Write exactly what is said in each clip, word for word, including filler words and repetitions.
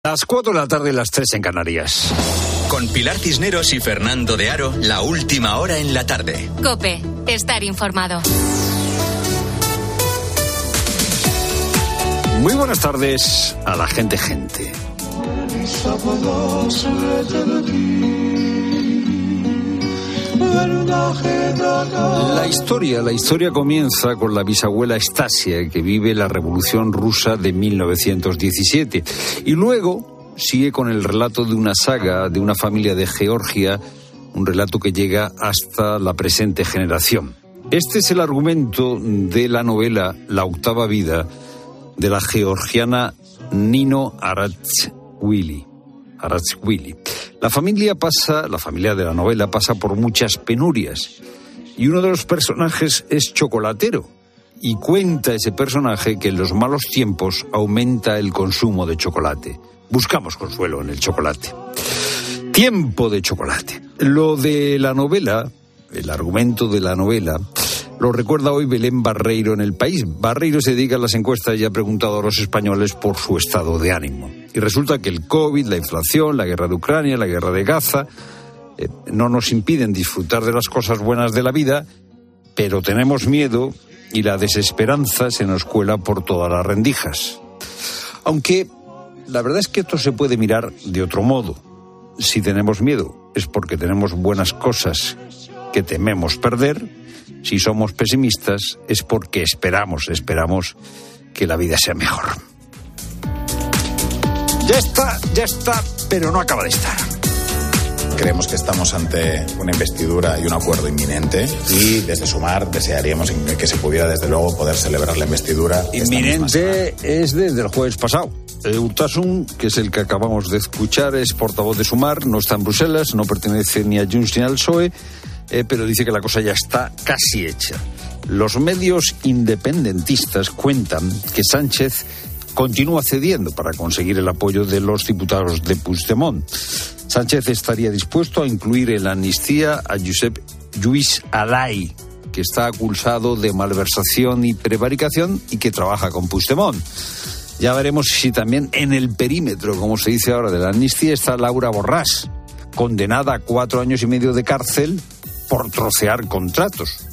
Las cuatro de la tarde, las tres en Canarias. Con Pilar Cisneros y Fernando de Aro, la última hora en la tarde. COPE, estar informado. Muy buenas tardes a la gente gente. La historia, la historia comienza con la bisabuela Stasia, que vive la Revolución Rusa de mil novecientos diecisiete, y luego sigue con el relato de una saga de una familia de Georgia, un relato que llega hasta la presente generación. Este es el argumento de la novela La octava vida de la georgiana Nino Aratzvili. Aratzvili. La familia pasa, la familia de la novela pasa por muchas penurias, y uno de los personajes es chocolatero, y cuenta ese personaje que en los malos tiempos aumenta el consumo de chocolate. Buscamos consuelo en el chocolate. Tiempo de chocolate. Lo de la novela, el argumento de la novela, lo recuerda hoy Belén Barreiro en El País. Barreiro se dedica a las encuestas y ha preguntado a los españoles por su estado de ánimo. Y resulta que el COVID, la inflación, la guerra de Ucrania, la guerra de Gaza, eh, no nos impiden disfrutar de las cosas buenas de la vida, pero tenemos miedo y la desesperanza se nos cuela por todas las rendijas. Aunque la verdad es que esto se puede mirar de otro modo. Si tenemos miedo es porque tenemos buenas cosas que tememos perder. Si somos pesimistas es porque esperamos, esperamos que la vida sea mejor. Ya está, ya está, pero no acaba de estar. Creemos que estamos ante una investidura y un acuerdo inminente, y desde Sumar desearíamos que se pudiera desde luego poder celebrar la investidura. Inminente es desde el jueves pasado. Eh, Urtasun, que es el que acabamos de escuchar, es portavoz de Sumar, no está en Bruselas, no pertenece ni a Junts ni al P S O E, eh, pero dice que la cosa ya está casi hecha. Los medios independentistas cuentan que Sánchez continúa cediendo para conseguir el apoyo de los diputados de Puigdemont. Sánchez estaría dispuesto a incluir en la amnistía a Josep Lluís Alay, que está acusado de malversación y prevaricación y que trabaja con Puigdemont. Ya veremos si también en el perímetro, como se dice ahora, de la amnistía está Laura Borràs, condenada a cuatro años y medio de cárcel por trocear contratos.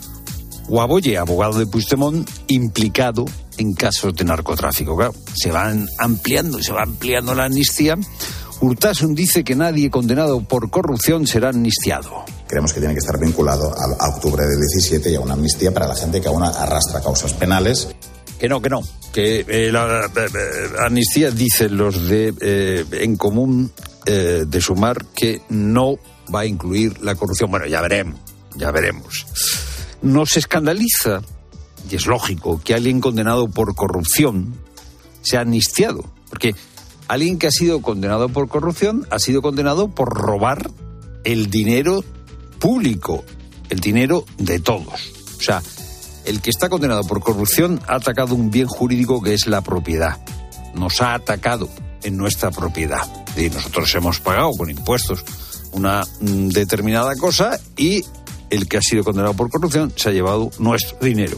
O Aboye, abogado de Puigdemont, implicado en casos de narcotráfico. Claro, se van ampliando, se va ampliando la amnistía. Urtasun dice que nadie condenado por corrupción será amnistiado. Creemos que tiene que estar vinculado a, a octubre del diecisiete y a una amnistía para la gente que aún arrastra causas penales. Que no, que no, que eh, la eh, amnistía, dicen los de eh, En Común eh, de Sumar, que no va a incluir la corrupción. Bueno, ya veremos, ya veremos. Nos escandaliza, y es lógico, que alguien condenado por corrupción sea amnistiado, porque alguien que ha sido condenado por corrupción ha sido condenado por robar el dinero público, el dinero de todos. O sea, el que está condenado por corrupción ha atacado un bien jurídico que es la propiedad. Nos ha atacado en nuestra propiedad. Y nosotros hemos pagado con impuestos una mm, determinada cosa, y el que ha sido condenado por corrupción se ha llevado nuestro dinero.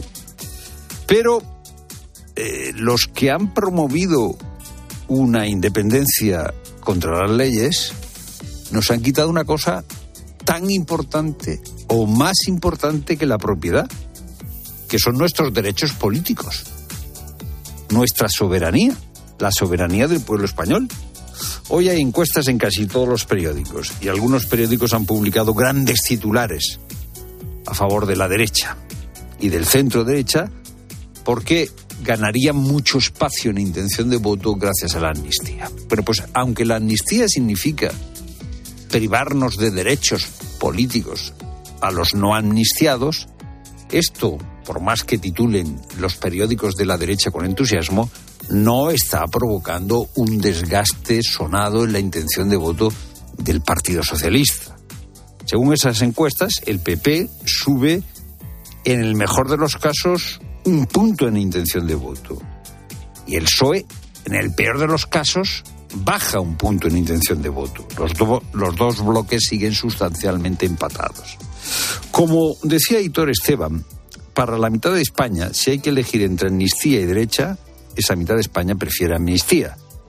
Pero eh, los que han promovido una independencia contra las leyes nos han quitado una cosa tan importante o más importante que la propiedad, que son nuestros derechos políticos, nuestra soberanía, la soberanía del pueblo español. Hoy hay encuestas en casi todos los periódicos, y algunos periódicos han publicado grandes titulares a favor de la derecha y del centro derecha, porque ganarían mucho espacio en intención de voto gracias a la amnistía. Bueno, pues aunque la amnistía significa privarnos de derechos políticos a los no amnistiados, esto, por más que titulen los periódicos de la derecha con entusiasmo, no está provocando un desgaste sonado en la intención de voto del Partido Socialista. Según esas encuestas, el P P sube, en el mejor de los casos, un punto en intención de voto. Y el P S O E, en el peor de los casos, baja un punto en intención de voto. Los, do- los dos bloques siguen sustancialmente empatados. Como decía Aitor Esteban, para la mitad de España, si hay que elegir entre amnistía y derecha, esa mitad de España prefiere amnistía.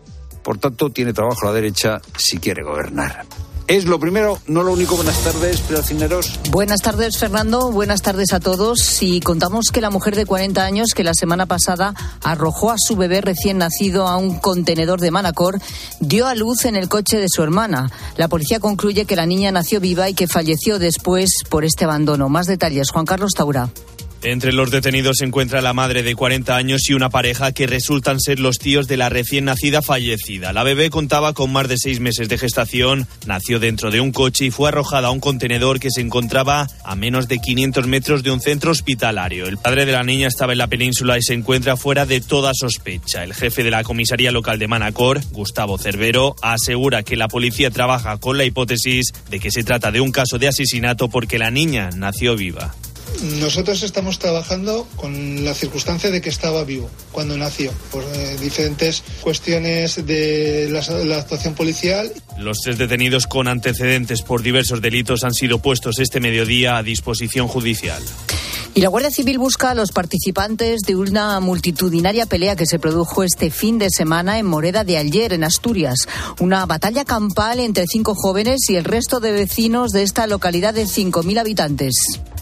por tanto tiene trabajo a la derecha si quiere gobernar. Es lo primero, no lo único. Buenas tardes, Pilar Cisneros. Buenas tardes, Fernando. Buenas tardes a todos. Y contamos que la mujer de cuarenta años que la semana pasada arrojó a su bebé recién nacido a un contenedor de Manacor dio a luz en el coche de su hermana. La policía concluye que la niña nació viva y que falleció después por este abandono. Más detalles, Juan Carlos Taura. Entre los detenidos se encuentra la madre de cuarenta años y una pareja que resultan ser los tíos de la recién nacida fallecida. La bebé contaba con más de seis meses de gestación, nació dentro de un coche y fue arrojada a un contenedor que se encontraba a menos de quinientos metros de un centro hospitalario. El padre de la niña estaba en la península y se encuentra fuera de toda sospecha. El jefe de la comisaría local de Manacor, Gustavo Cervero, asegura que la policía trabaja con la hipótesis de que se trata de un caso de asesinato porque la niña nació viva. Nosotros estamos trabajando con la circunstancia de que estaba vivo cuando nació, por eh, diferentes cuestiones de la, la actuación policial. Los tres detenidos con antecedentes por diversos delitos han sido puestos este mediodía a disposición judicial. Y la Guardia Civil busca a los participantes de una multitudinaria pelea que se produjo este fin de semana en Moreda de Aller, en Asturias. Una batalla campal entre cinco jóvenes y el resto de vecinos de esta localidad de cinco mil habitantes.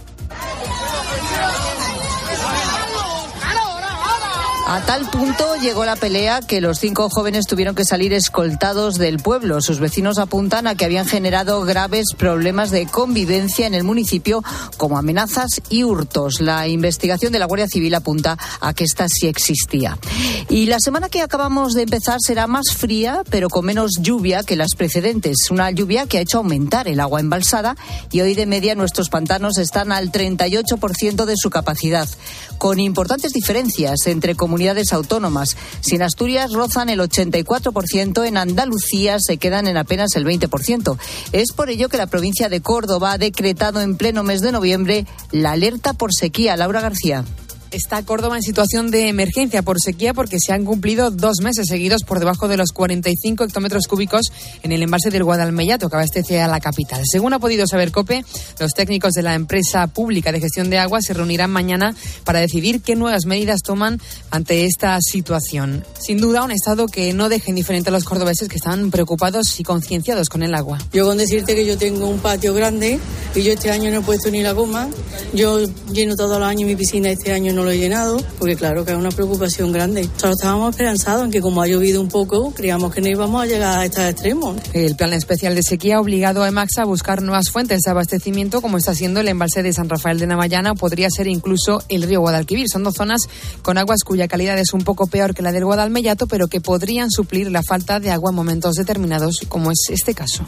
A tal punto llegó la pelea que los cinco jóvenes tuvieron que salir escoltados del pueblo. Sus vecinos apuntan a que habían generado graves problemas de convivencia en el municipio, como amenazas y hurtos. La investigación de la Guardia Civil apunta a que esta sí existía. Y la semana que acabamos de empezar será más fría, pero con menos lluvia que las precedentes. Una lluvia que ha hecho aumentar el agua embalsada y hoy de media nuestros pantanos están al treinta y ocho por ciento de su capacidad, con importantes diferencias entre comunidades comunidades autónomas. Si en Asturias rozan el ochenta y cuatro por ciento, en Andalucía se quedan en apenas el veinte por ciento. Es por ello que la provincia de Córdoba ha decretado en pleno mes de noviembre la alerta por sequía. Laura García. Está Córdoba en situación de emergencia por sequía porque se han cumplido dos meses seguidos por debajo de los cuarenta y cinco hectómetros cúbicos en el embalse del Guadalmellato, que abastece a la capital. Según ha podido saber COPE, los técnicos de la empresa pública de gestión de agua se reunirán mañana para decidir qué nuevas medidas toman ante esta situación. Sin duda, un estado que no deje indiferente a los cordobeses que están preocupados y concienciados con el agua. Yo con decirte que yo tengo un patio grande y yo este año no he puesto ni la goma. Yo lleno todos los años mi piscina, este año no lo he llenado, porque claro que es una preocupación grande. Nosotros estábamos esperanzados en que como ha llovido un poco, creíamos que no íbamos a llegar a estos extremos. El plan especial de sequía ha obligado a Emaxa a buscar nuevas fuentes de abastecimiento, como está siendo el embalse de San Rafael de Namayana, o podría ser incluso el río Guadalquivir. Son dos zonas con aguas cuya calidad es un poco peor que la del Guadalmellato, pero que podrían suplir la falta de agua en momentos determinados, como es este caso.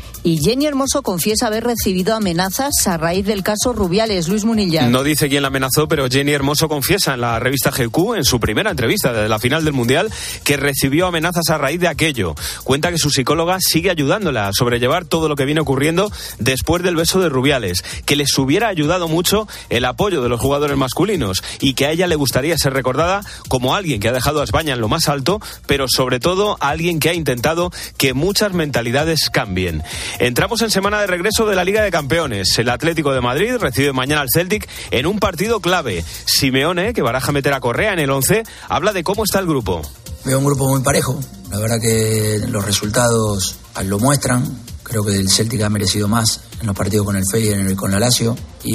Y Jenny Hermoso confiesa haber recibido amenazas a raíz del caso Rubiales. Luis Munilla. No dice quién la amenazó, pero Jenny Hermoso confiesa en la revista G Q, en su primera entrevista desde la final del Mundial, que recibió amenazas a raíz de aquello. Cuenta que su psicóloga sigue ayudándola a sobrellevar todo lo que viene ocurriendo después del beso de Rubiales, que les hubiera ayudado mucho el apoyo de los jugadores masculinos y que a ella le gustaría ser recordada como alguien que ha dejado a España en lo más alto, pero sobre todo alguien que ha intentado que muchas mentalidades cambien. Entramos en semana de regreso de la Liga de Campeones. El Atlético de Madrid recibe mañana al Celtic en un partido clave. Simeone, que baraja meter a Correa en el once, habla de cómo está el grupo. Veo un grupo muy parejo. La verdad que los resultados lo muestran. Creo que el Celtic ha merecido más en los partidos con el Feyenoord y con la Lazio.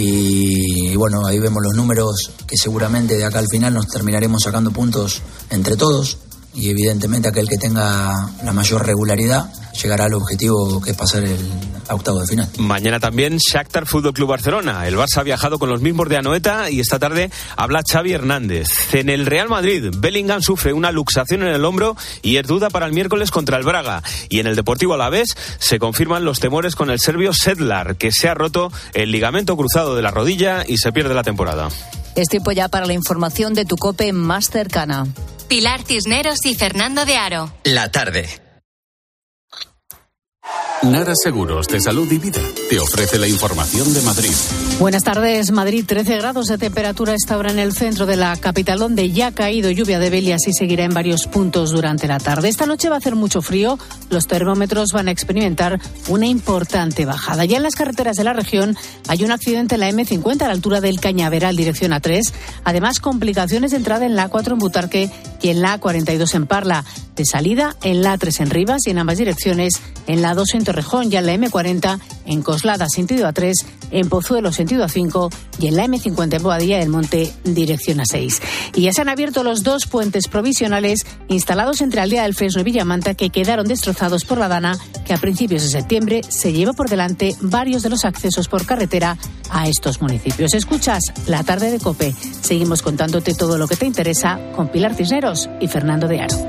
Y, y bueno, ahí vemos los números que seguramente de acá al final nos terminaremos sacando puntos entre todos. Y evidentemente aquel que tenga la mayor regularidad llegará al objetivo que es pasar el octavo de final. Mañana también Shakhtar Fútbol Club Barcelona. El Barça ha viajado con los mismos de Anoeta y esta tarde habla Xavi Hernández. En el Real Madrid, Bellingham sufre una luxación en el hombro y es duda para el miércoles contra el Braga. Y en el Deportivo Alavés se confirman los temores con el serbio Sedlar, que se ha roto el ligamento cruzado de la rodilla y se pierde la temporada. Es tiempo ya para la información de tu COPE más cercana. Pilar Cisneros y Fernando de Aro. La tarde. Nara Seguros de Salud y Vida te te ofrece la información de Madrid. Buenas tardes. Madrid, trece grados de temperatura esta hora en el centro de la capital, donde ya ha caído lluvia débil y así seguirá en varios puntos durante la tarde. Esta noche va a hacer mucho frío. Los termómetros van a experimentar una importante bajada. Ya en las carreteras de la región hay un accidente en la eme cincuenta a la altura del Cañaveral, dirección A tres. Además, complicaciones de entrada en la A cuatro en Butarque y en la A cuarenta y dos en Parla. De salida en la A tres en Rivas y en ambas direcciones en la A dos en Torrejón, ya en la eme cuarenta en Coslada, sentido A tres, en Pozuelo, sentido A cinco y en la eme cincuenta en Boadilla del Monte, dirección A seis. Y ya se han abierto los dos puentes provisionales instalados entre Aldea del Fresno y Villamanta, que quedaron destrozados por la Dana, que a principios de septiembre se llevó por delante varios de los accesos por carretera a estos municipios. Escuchas La Tarde de COPE. Seguimos contándote todo lo que te interesa con Pilar Cisneros y Fernando de Aro.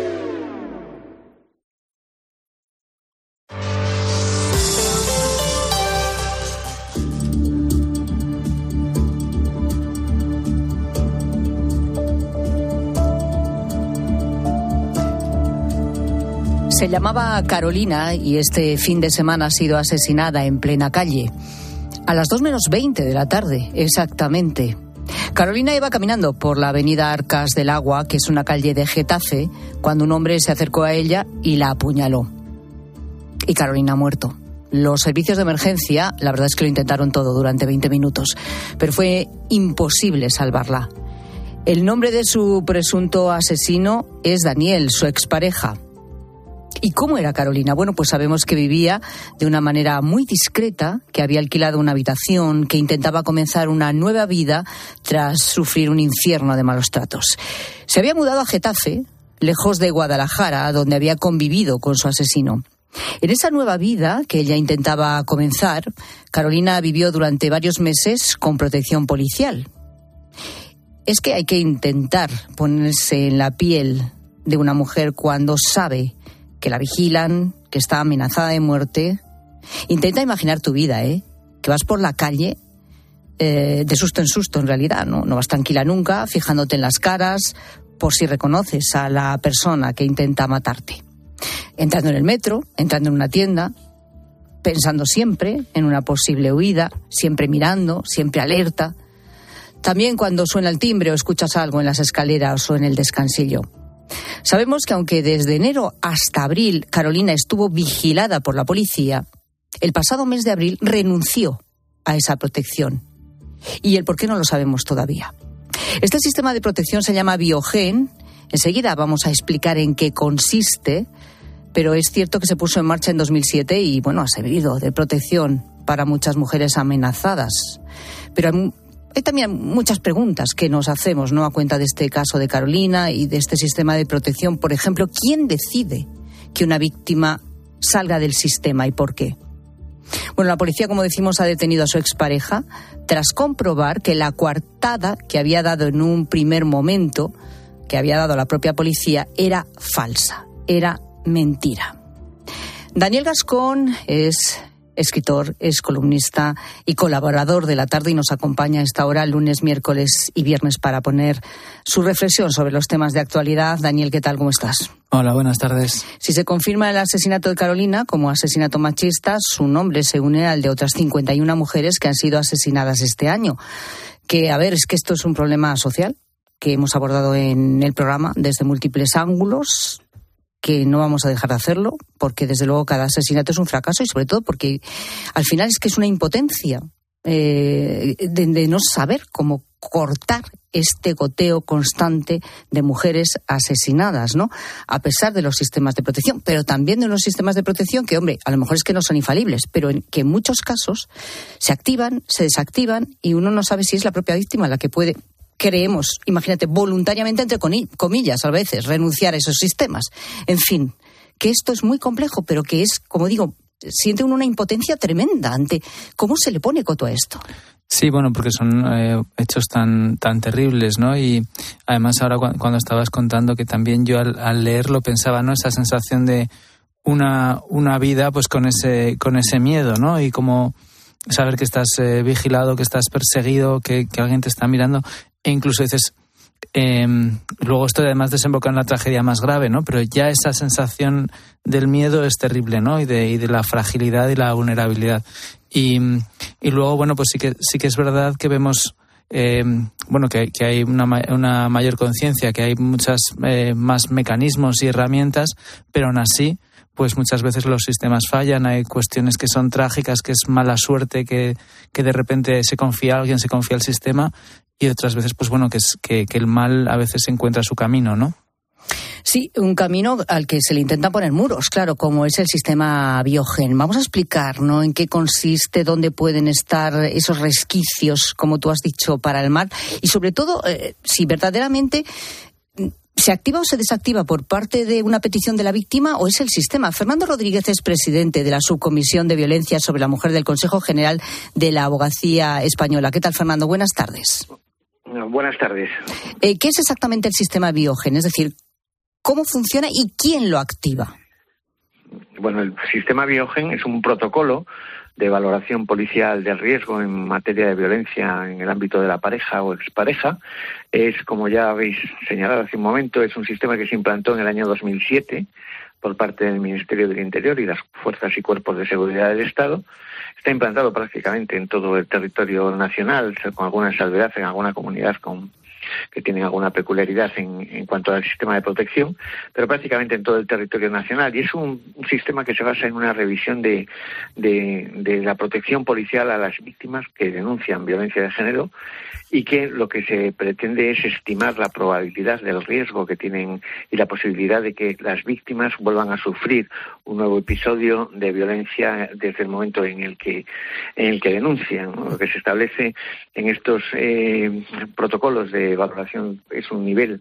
Se llamaba Carolina y este fin de semana ha sido asesinada en plena calle. A las dos menos veinte de la tarde, exactamente. Carolina iba caminando por la avenida Arcas del Agua, que es una calle de Getafe, cuando un hombre se acercó a ella y la apuñaló. Y Carolina ha muerto. Los servicios de emergencia, la verdad es que lo intentaron todo durante veinte minutos, pero fue imposible salvarla. El nombre de su presunto asesino es Daniel, su expareja. ¿Y cómo era Carolina? Bueno, pues sabemos que vivía de una manera muy discreta, que había alquilado una habitación, que intentaba comenzar una nueva vida tras sufrir un infierno de malos tratos. Se había mudado a Getafe, lejos de Guadalajara, donde había convivido con su asesino. En esa nueva vida que ella intentaba comenzar, Carolina vivió durante varios meses con protección policial. Es que hay que intentar ponerse en la piel de una mujer cuando sabe que la vigilan, que está amenazada de muerte. Intenta imaginar tu vida, ¿eh? Que vas por la calle eh, de susto en susto, en realidad, ¿no? No vas tranquila nunca, fijándote en las caras por si reconoces a la persona que intenta matarte. Entrando en el metro, entrando en una tienda, pensando siempre en una posible huida, siempre mirando, siempre alerta. También cuando suena el timbre o escuchas algo en las escaleras o en el descansillo. Sabemos que aunque desde enero hasta abril Carolina estuvo vigilada por la policía, el pasado mes de abril renunció a esa protección. Y el por qué no lo sabemos todavía. Este sistema de protección se llama Biogen. Enseguida vamos a explicar en qué consiste, pero es cierto que se puso en marcha en dos mil siete y, bueno, ha servido de protección para muchas mujeres amenazadas. Pero hay Hay también muchas preguntas que nos hacemos, ¿no?, a cuenta de este caso de Carolina y de este sistema de protección. Por ejemplo, ¿quién decide que una víctima salga del sistema y por qué? Bueno, la policía, como decimos, ha detenido a su expareja tras comprobar que la coartada que había dado en un primer momento, que había dado la propia policía, era falsa, era mentira. Daniel Gascón es escritor, es columnista y colaborador de La Tarde y nos acompaña a esta hora lunes, miércoles y viernes para poner su reflexión sobre los temas de actualidad. Daniel, ¿qué tal? ¿Cómo estás? Hola, buenas tardes. Si se confirma el asesinato de Carolina como asesinato machista, su nombre se une al de otras cincuenta y una mujeres que han sido asesinadas este año. Que, a ver, es que esto es un problema social que hemos abordado en el programa desde múltiples ángulos, que no vamos a dejar de hacerlo, porque desde luego cada asesinato es un fracaso y sobre todo porque al final es que es una impotencia eh, de, de no saber cómo cortar este goteo constante de mujeres asesinadas, ¿no? A pesar de los sistemas de protección, pero también de unos sistemas de protección que, hombre, a lo mejor es que no son infalibles, pero en, que en muchos casos se activan, se desactivan y uno no sabe si es la propia víctima la que puede... Creemos, imagínate, voluntariamente, entre comillas, a veces, renunciar a esos sistemas. En fin, que esto es muy complejo, pero que es, como digo, siente uno una impotencia tremenda ante cómo se le pone coto a esto. Sí, bueno, porque son eh, hechos tan tan terribles, ¿no? Y además ahora cu- cuando estabas contando que también yo al, al leerlo pensaba, ¿no? Esa sensación de una una vida pues con ese con ese miedo, ¿no? Y como saber que estás eh, vigilado, que estás perseguido, que, que alguien te está mirando. E incluso dices, Eh, luego esto además desemboca en la tragedia más grave, ¿no? Pero ya esa sensación del miedo es terrible, ¿no? Y de, y de la fragilidad y la vulnerabilidad. Y, y luego, bueno, pues sí que sí que es verdad que vemos eh, bueno que, que hay una, una mayor conciencia, que hay muchas eh, más mecanismos y herramientas, pero aún así, pues muchas veces los sistemas fallan, hay cuestiones que son trágicas, que es mala suerte, que, que de repente se confía a alguien, se confía al sistema, y otras veces, pues bueno, que, es, que, que el mal a veces encuentra su camino, ¿no? Sí, un camino al que se le intentan poner muros, claro, como es el sistema Biogen. Vamos a explicar, ¿no?, en qué consiste, dónde pueden estar esos resquicios, como tú has dicho, para el mal, y sobre todo, eh, si verdaderamente se activa o se desactiva por parte de una petición de la víctima o es el sistema. Fernando Rodríguez es presidente de la Subcomisión de Violencia sobre la Mujer del Consejo General de la Abogacía Española. ¿Qué tal, Fernando? Buenas tardes. Buenas tardes. Eh, ¿Qué es exactamente el sistema Biogen? Es decir, ¿cómo funciona y quién lo activa? Bueno, el sistema Biogen es un protocolo de valoración policial del riesgo en materia de violencia en el ámbito de la pareja o expareja. Es, como ya habéis señalado hace un momento, es un sistema que se implantó en el año dos mil siete por parte del Ministerio del Interior y las fuerzas y cuerpos de seguridad del Estado. Está implantado prácticamente en todo el territorio nacional, con alguna salvedad en alguna comunidad con que tienen alguna peculiaridad en, en cuanto al sistema de protección, pero prácticamente en todo el territorio nacional. Y es un, un sistema que se basa en una revisión de, de, de la protección policial a las víctimas que denuncian violencia de género, y que lo que se pretende es estimar la probabilidad del riesgo que tienen y la posibilidad de que las víctimas vuelvan a sufrir un nuevo episodio de violencia desde el momento en el que en el que denuncian, ¿no? Lo que se establece en estos eh, protocolos de valoración es un nivel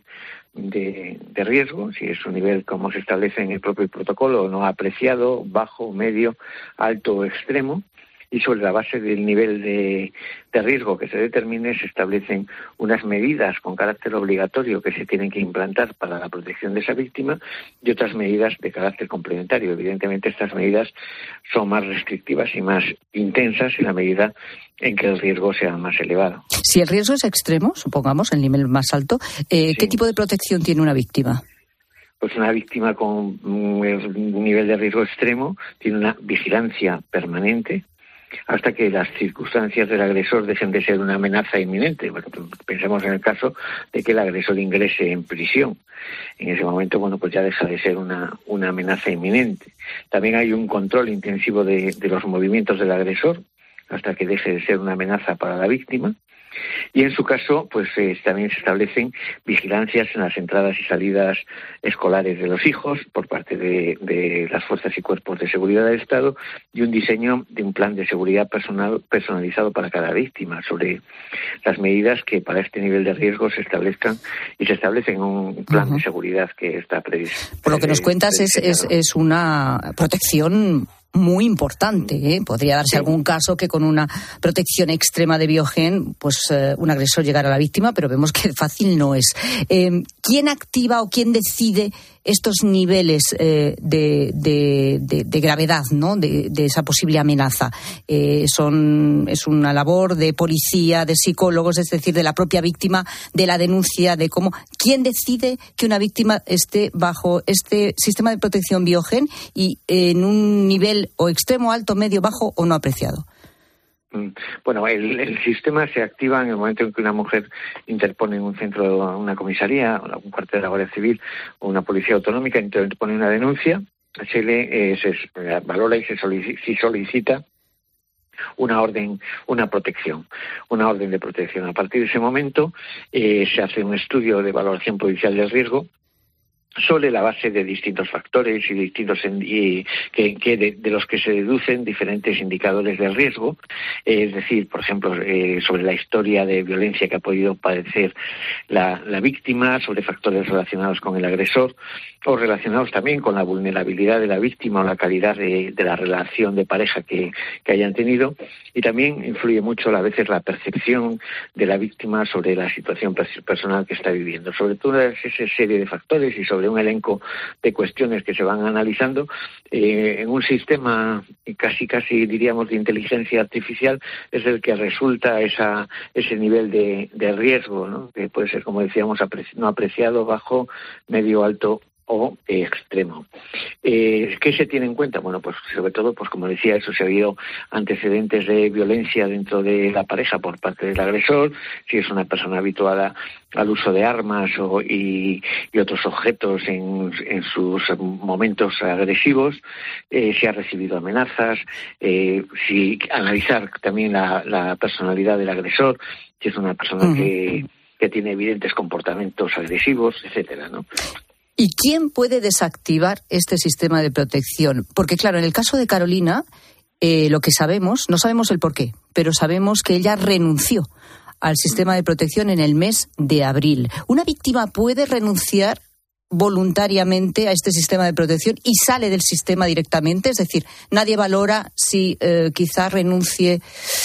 de, de riesgo, si es un nivel como se establece en el propio protocolo, no apreciado, bajo, medio, alto o extremo. Y sobre la base del nivel de, de riesgo que se determine se establecen unas medidas con carácter obligatorio que se tienen que implantar para la protección de esa víctima y otras medidas de carácter complementario. Evidentemente estas medidas son más restrictivas y más intensas en la medida en que el riesgo sea más elevado. Si el riesgo es extremo, supongamos, el nivel más alto, eh, sí. ¿Qué tipo de protección tiene una víctima? Pues una víctima con un nivel de riesgo extremo tiene una vigilancia permanente hasta que las circunstancias del agresor dejen de ser una amenaza inminente. Bueno, pensemos en el caso de que el agresor ingrese en prisión. En ese momento, bueno, pues ya deja de ser una, una amenaza inminente. También hay un control intensivo de, de los movimientos del agresor hasta que deje de ser una amenaza para la víctima. Y en su caso, pues eh, también se establecen vigilancias en las entradas y salidas escolares de los hijos por parte de, de las fuerzas y cuerpos de seguridad del Estado, y un diseño de un plan de seguridad personal personalizado para cada víctima sobre las medidas que para este nivel de riesgo se establezcan y se establece en un plan uh-huh. de seguridad que está previsto. Por lo que nos cuentas es, es, es una protección muy importante, ¿eh? Podría darse sí. algún caso que con una protección extrema de Biogen, pues eh, un agresor llegara a la víctima, pero vemos que fácil no es. Eh, ¿Quién activa o quién decide estos niveles eh, de, de, de, de gravedad, ¿no?, de, de esa posible amenaza? Eh, son es una labor de policía, de psicólogos, es decir, de la propia víctima, de la denuncia, de cómo. ¿Quién decide que una víctima esté bajo este sistema de protección Biogen y en un nivel o extremo, alto, medio, bajo o no apreciado? Bueno, el, el sistema se activa en el momento en que una mujer interpone en un centro, una comisaría, un cuartel de la Guardia Civil o una policía autonómica, interpone una denuncia, se le eh, se valora y se solicita, si solicita una orden, una protección, una orden de protección. A partir de ese momento eh, se hace un estudio de valoración policial del riesgo sobre la base de distintos factores y distintos y que, que de, de los que se deducen diferentes indicadores de riesgo, eh, es decir, por ejemplo, eh, sobre la historia de violencia que ha podido padecer la, la víctima, sobre factores relacionados con el agresor o relacionados también con la vulnerabilidad de la víctima o la calidad de, de la relación de pareja que, que hayan tenido, y también influye mucho a veces la percepción de la víctima sobre la situación personal que está viviendo. Sobre toda esa serie de factores y sobre de un elenco de cuestiones que se van analizando. Eh, en un sistema casi casi diríamos de inteligencia artificial es el que resulta esa ese nivel de, de riesgo, ¿no? Que puede ser, como decíamos, apreci- no apreciado, bajo, medio, alto o eh, extremo. Eh, ¿Qué se tiene en cuenta? Bueno, pues sobre todo, pues como decía, eso, si ha habido antecedentes de violencia dentro de la pareja por parte del agresor, si es una persona habituada al uso de armas o, y, y otros objetos en, en sus momentos agresivos, eh, si ha recibido amenazas, eh, si analizar también la, la personalidad del agresor, si es una persona uh-huh. que, que tiene evidentes comportamientos agresivos, etcétera, ¿no? ¿Y quién puede desactivar este sistema de protección? Porque, claro, en el caso de Carolina, eh, lo que sabemos, no sabemos el porqué, pero sabemos que ella renunció al sistema de protección en el mes de abril. ¿Una víctima puede renunciar voluntariamente a este sistema de protección y sale del sistema directamente? Es decir, nadie valora si eh, quizá renuncie.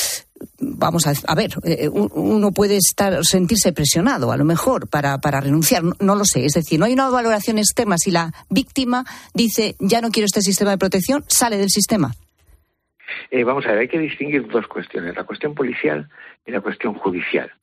Vamos a, a ver, eh, uno puede estar sentirse presionado, a lo mejor, para, para renunciar, no, no lo sé. Es decir, no hay una valoración externa. Si la víctima dice, ya no quiero este sistema de protección, sale del sistema. Eh, vamos a ver, hay que distinguir dos cuestiones, la cuestión policial y la cuestión judicial.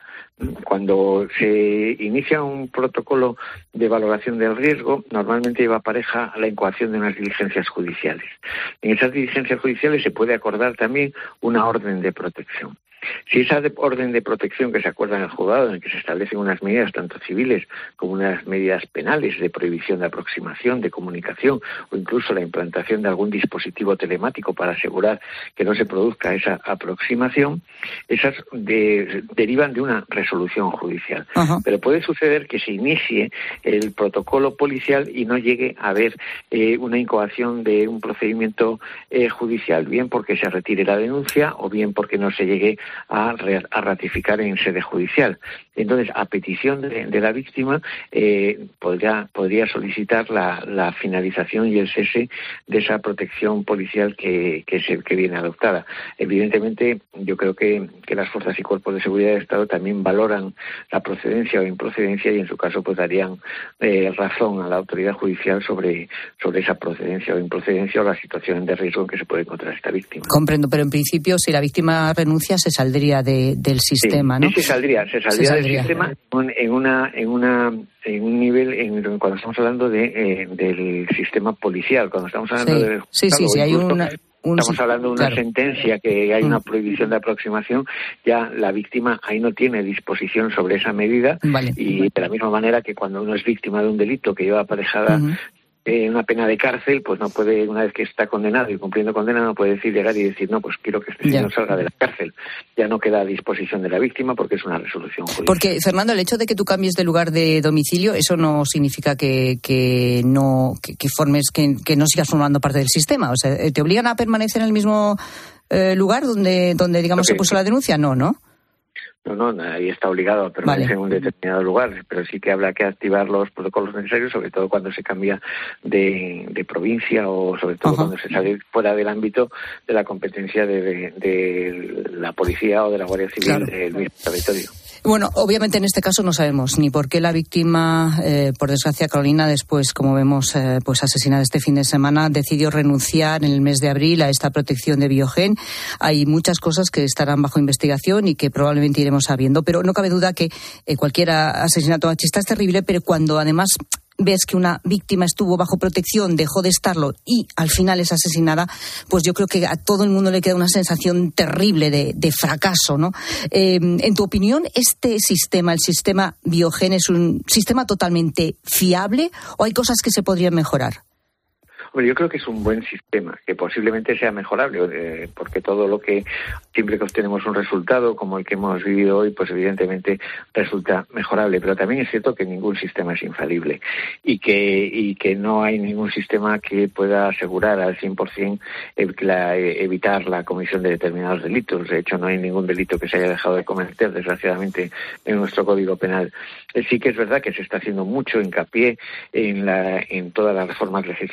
Cuando se inicia un protocolo de valoración del riesgo, normalmente lleva pareja la incoación de unas diligencias judiciales. En esas diligencias judiciales se puede acordar también una orden de protección. Si esa de, orden de protección que se acuerda en el juzgado, en el que se establecen unas medidas tanto civiles como unas medidas penales de prohibición de aproximación, de comunicación o incluso la implantación de algún dispositivo telemático para asegurar que no se produzca esa aproximación, esas de, derivan de una resolución judicial. Uh-huh. Pero puede suceder que se inicie el protocolo policial y no llegue a haber eh, una incoación de un procedimiento eh, judicial, bien porque se retire la denuncia o bien porque no se llegue A, a ratificar en sede judicial. Entonces, a petición de, de la víctima, eh, podría, podría solicitar la, la finalización y el cese de esa protección policial que, que, se, que viene adoptada. Evidentemente, yo creo que, que las fuerzas y cuerpos de seguridad del Estado también valoran la procedencia o improcedencia y, en su caso, pues darían eh, razón a la autoridad judicial sobre, sobre esa procedencia o improcedencia o la situación de riesgo en que se puede encontrar esta víctima. Comprendo, pero en principio, si la víctima renuncia, se saldría de, del sistema, sí, ¿no? Sí, se saldría, se saldría, se saldría. del sistema en una, en una, en un nivel, en, cuando estamos hablando de eh, del sistema policial, cuando estamos hablando sí. de sí, sí, sí, hay una, un, estamos hablando de una claro. sentencia que hay una prohibición de aproximación, ya la víctima ahí no tiene disposición sobre esa medida vale. y de la misma manera que cuando uno es víctima de un delito que lleva aparejada uh-huh. una pena de cárcel, pues no puede, una vez que está condenado y cumpliendo condena, no puede decir llegar y decir, no, pues quiero que este señor salga de la cárcel. Ya no queda a disposición de la víctima porque es una resolución judicial. Porque, Fernando, el hecho de que tú cambies de lugar de domicilio, eso no significa que, que no que, que formes, que, que no sigas formando parte del sistema. O sea, ¿te obligan a permanecer en el mismo eh, lugar donde, donde digamos, okay. se puso la denuncia? No, ¿no? No, no, nadie está obligado a permanecer vale. en un determinado lugar, pero sí que habrá que activar los protocolos necesarios, sobre todo cuando se cambia de, de provincia o sobre todo uh-huh. cuando se sale fuera del ámbito de la competencia de, de, de la policía o de la Guardia Civil claro. del mismo territorio. Bueno, obviamente en este caso no sabemos ni por qué la víctima, eh, por desgracia Carolina, después, como vemos, eh, pues asesinada este fin de semana, decidió renunciar en el mes de abril a esta protección de Biogen. Hay muchas cosas que estarán bajo investigación y que probablemente iremos sabiendo, pero no cabe duda que eh, cualquier asesinato machista es terrible, pero cuando además ves que una víctima estuvo bajo protección, dejó de estarlo y al final es asesinada, pues yo creo que a todo el mundo le queda una sensación terrible de, de fracaso, ¿no? Eh, en tu opinión, ¿este sistema, el sistema Biogen, es un sistema totalmente fiable o hay cosas que se podrían mejorar? Hombre, yo creo que es un buen sistema, que posiblemente sea mejorable, eh, porque todo lo que, siempre que obtenemos un resultado como el que hemos vivido hoy, pues evidentemente resulta mejorable, pero también es cierto que ningún sistema es infalible y que y que no hay ningún sistema que pueda asegurar al cien por ciento la, evitar la comisión de determinados delitos. De hecho, no hay ningún delito que se haya dejado de cometer, desgraciadamente, en nuestro Código Penal. Eh, sí que es verdad que se está haciendo mucho hincapié en, la, en todas las reformas legislativas que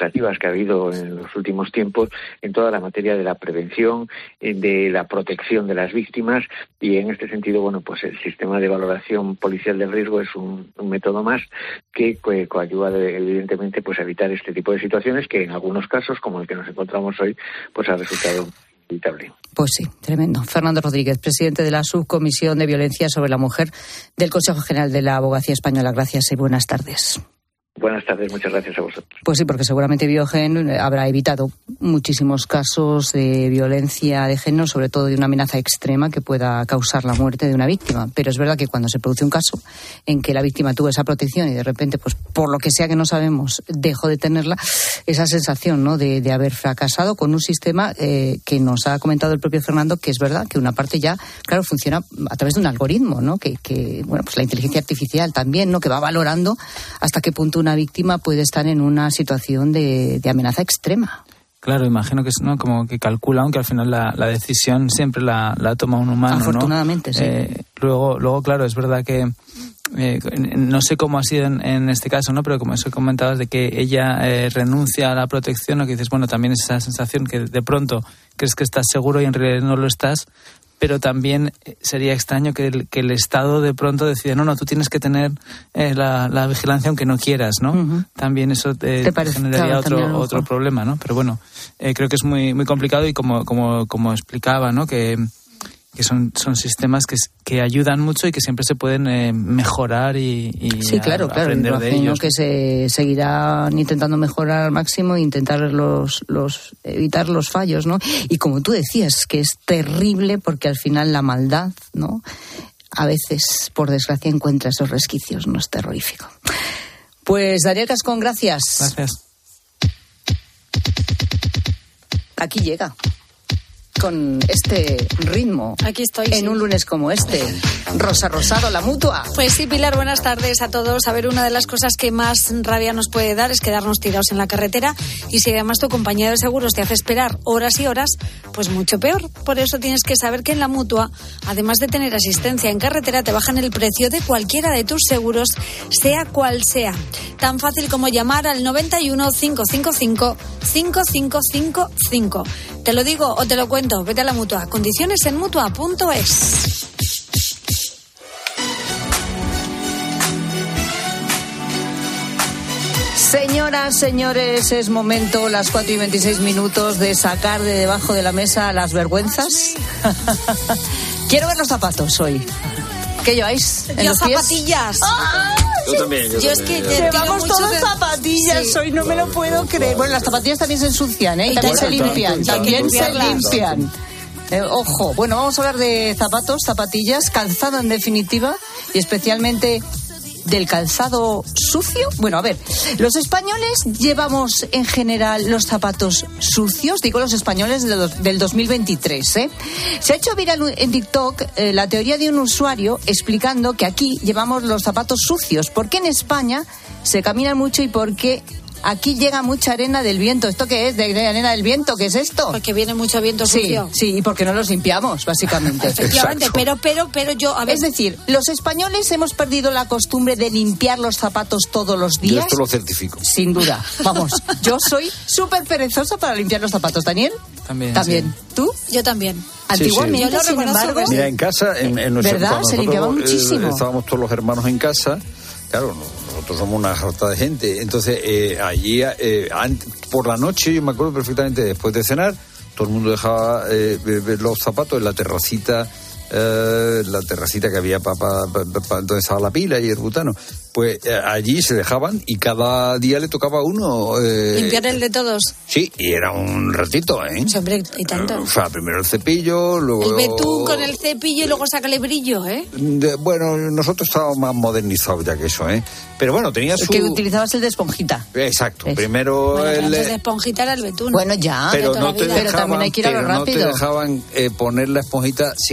que ha habido en los últimos tiempos en toda la materia de la prevención, de la protección de las víctimas, y en este sentido, bueno, pues el sistema de valoración policial del riesgo es un, un método más que co- coadyuva de, evidentemente pues a evitar este tipo de situaciones que en algunos casos, como el que nos encontramos hoy, pues ha resultado inevitable. Pues sí, tremendo. Fernando Rodríguez, presidente de la Subcomisión de Violencia sobre la Mujer del Consejo General de la Abogacía Española. Gracias y buenas tardes. Buenas tardes, muchas gracias a vosotros. Pues sí, porque seguramente Biogen habrá evitado muchísimos casos de violencia de género, sobre todo de una amenaza extrema que pueda causar la muerte de una víctima. Pero es verdad que cuando se produce un caso en que la víctima tuvo esa protección y de repente, pues por lo que sea que no sabemos, dejó de tenerla, esa sensación, ¿no?, de, de haber fracasado con un sistema eh, que nos ha comentado el propio Fernando, que es verdad que una parte ya, claro, funciona a través de un algoritmo, ¿no?, que, que bueno, pues la inteligencia artificial también, ¿no?, que va valorando hasta qué punto una víctima puede estar en una situación de, de amenaza extrema. Claro, imagino que es, ¿no?, como que calcula, aunque al final la, la decisión siempre la, la toma un humano, afortunadamente, ¿no? sí. Eh, luego, luego, claro, es verdad que eh, no sé cómo ha sido en, en este caso, ¿no?, pero como eso comentabas de que ella eh, renuncia a la protección, o que dices, bueno, también es esa sensación que de pronto crees que estás seguro y en realidad no lo estás. Pero también sería extraño que el, que el Estado de pronto decida, no, no, tú tienes que tener eh, la, la vigilancia aunque no quieras, ¿no? Uh-huh. También eso te, ¿Te parece, te generaría claro, otro, otro problema, ¿no? Pero bueno, eh, creo que es muy muy complicado y como como como explicaba, ¿no?, que, que son son sistemas que, que ayudan mucho y que siempre se pueden eh, mejorar y, y sí, claro, a, claro, aprender me de imagino ellos. Que se seguirán intentando mejorar al máximo e intentar los, los evitar los fallos, ¿no? Y como tú decías, que es terrible porque al final la maldad, ¿no?, a veces, por desgracia, encuentra esos resquicios, ¿no? Es terrorífico. Pues Daniel Cascón, gracias. Gracias. Aquí llega. Con este ritmo. Aquí estoy. En sí. un lunes como este. Rosa Rosado, la Mutua. Pues sí, Pilar, buenas tardes a todos. A ver, una de las cosas que más rabia nos puede dar es quedarnos tirados en la carretera. Y si además tu compañía de seguros te hace esperar horas y horas, pues mucho peor. Por eso tienes que saber que en la Mutua, además de tener asistencia en carretera, te bajan el precio de cualquiera de tus seguros, sea cual sea. Tan fácil como llamar al noventa y uno, cinco cinco cinco, cinco cinco cinco cinco. Te lo digo o te lo cuento. Vete a la Mutua. Condiciones en mutua punto es. Señoras, señores, es momento, las cuatro y veintiséis minutos, de sacar de debajo de la mesa las vergüenzas. Quiero ver los zapatos hoy. ¿Qué lleváis en Yo los pies? zapatillas. ¡Ah! Yo también, yo, yo es también, que yo Llevamos todas de... zapatillas sí. Hoy, no me lo puedo creer. Bueno, las zapatillas también se ensucian, ¿eh? Y también se limpian, también se limpian. Eh, ojo, bueno, vamos a hablar de zapatos, zapatillas, calzado en definitiva, y especialmente del calzado sucio. Bueno, a ver, los españoles llevamos en general los zapatos sucios, digo los españoles de, del dos mil veintitrés, ¿eh? Se ha hecho viral en TikTok eh, la teoría de un usuario explicando que aquí llevamos los zapatos sucios, porque en España se camina mucho y porque aquí llega mucha arena del viento. ¿Esto qué es? ¿De, de arena del viento? ¿Qué es esto? Porque viene mucho viento sucio. Sí, sí, y porque no los limpiamos, básicamente. Efectivamente, pero, pero, pero yo, a ver... Es decir, los españoles hemos perdido la costumbre de limpiar los zapatos todos los días. Yo esto lo certifico. Sin duda. Vamos, yo soy súper perezosa para limpiar los zapatos. ¿Daniel? También. ¿También? Sí. ¿Tú? Yo también. Antiguamente, sí, sí. Yo sin embargo... Mira, en casa... En, en nuestro, ¿verdad? Se limpiaba muchísimo. Eh, estábamos todos los hermanos en casa. Claro, nosotros somos una jarta de gente. Entonces, eh, allí, eh, por la noche, yo me acuerdo perfectamente, después de cenar, todo el mundo dejaba eh, los zapatos en la terracita, eh, la terracita que había para pa, pa, pa, donde estaba la pila y el butano. Pues eh, allí se dejaban y cada día le tocaba a uno. Eh, ¿Limpiar el de todos? Sí, y era un ratito, ¿eh? Sí, hombre, y tanto. O sea, primero el cepillo, luego... El betún con el cepillo y luego sácale brillo, ¿eh? De, bueno, nosotros estábamos más modernizados ya que eso, ¿eh? Pero bueno, tenía su... Que utilizabas el de esponjita. Exacto, es. primero bueno, el... El de esponjita era el betún. Bueno, ya, pero, no te pero dejaban, también hay que ir a lo pero rápido. no te dejaban eh, poner la esponjita sin haber pasado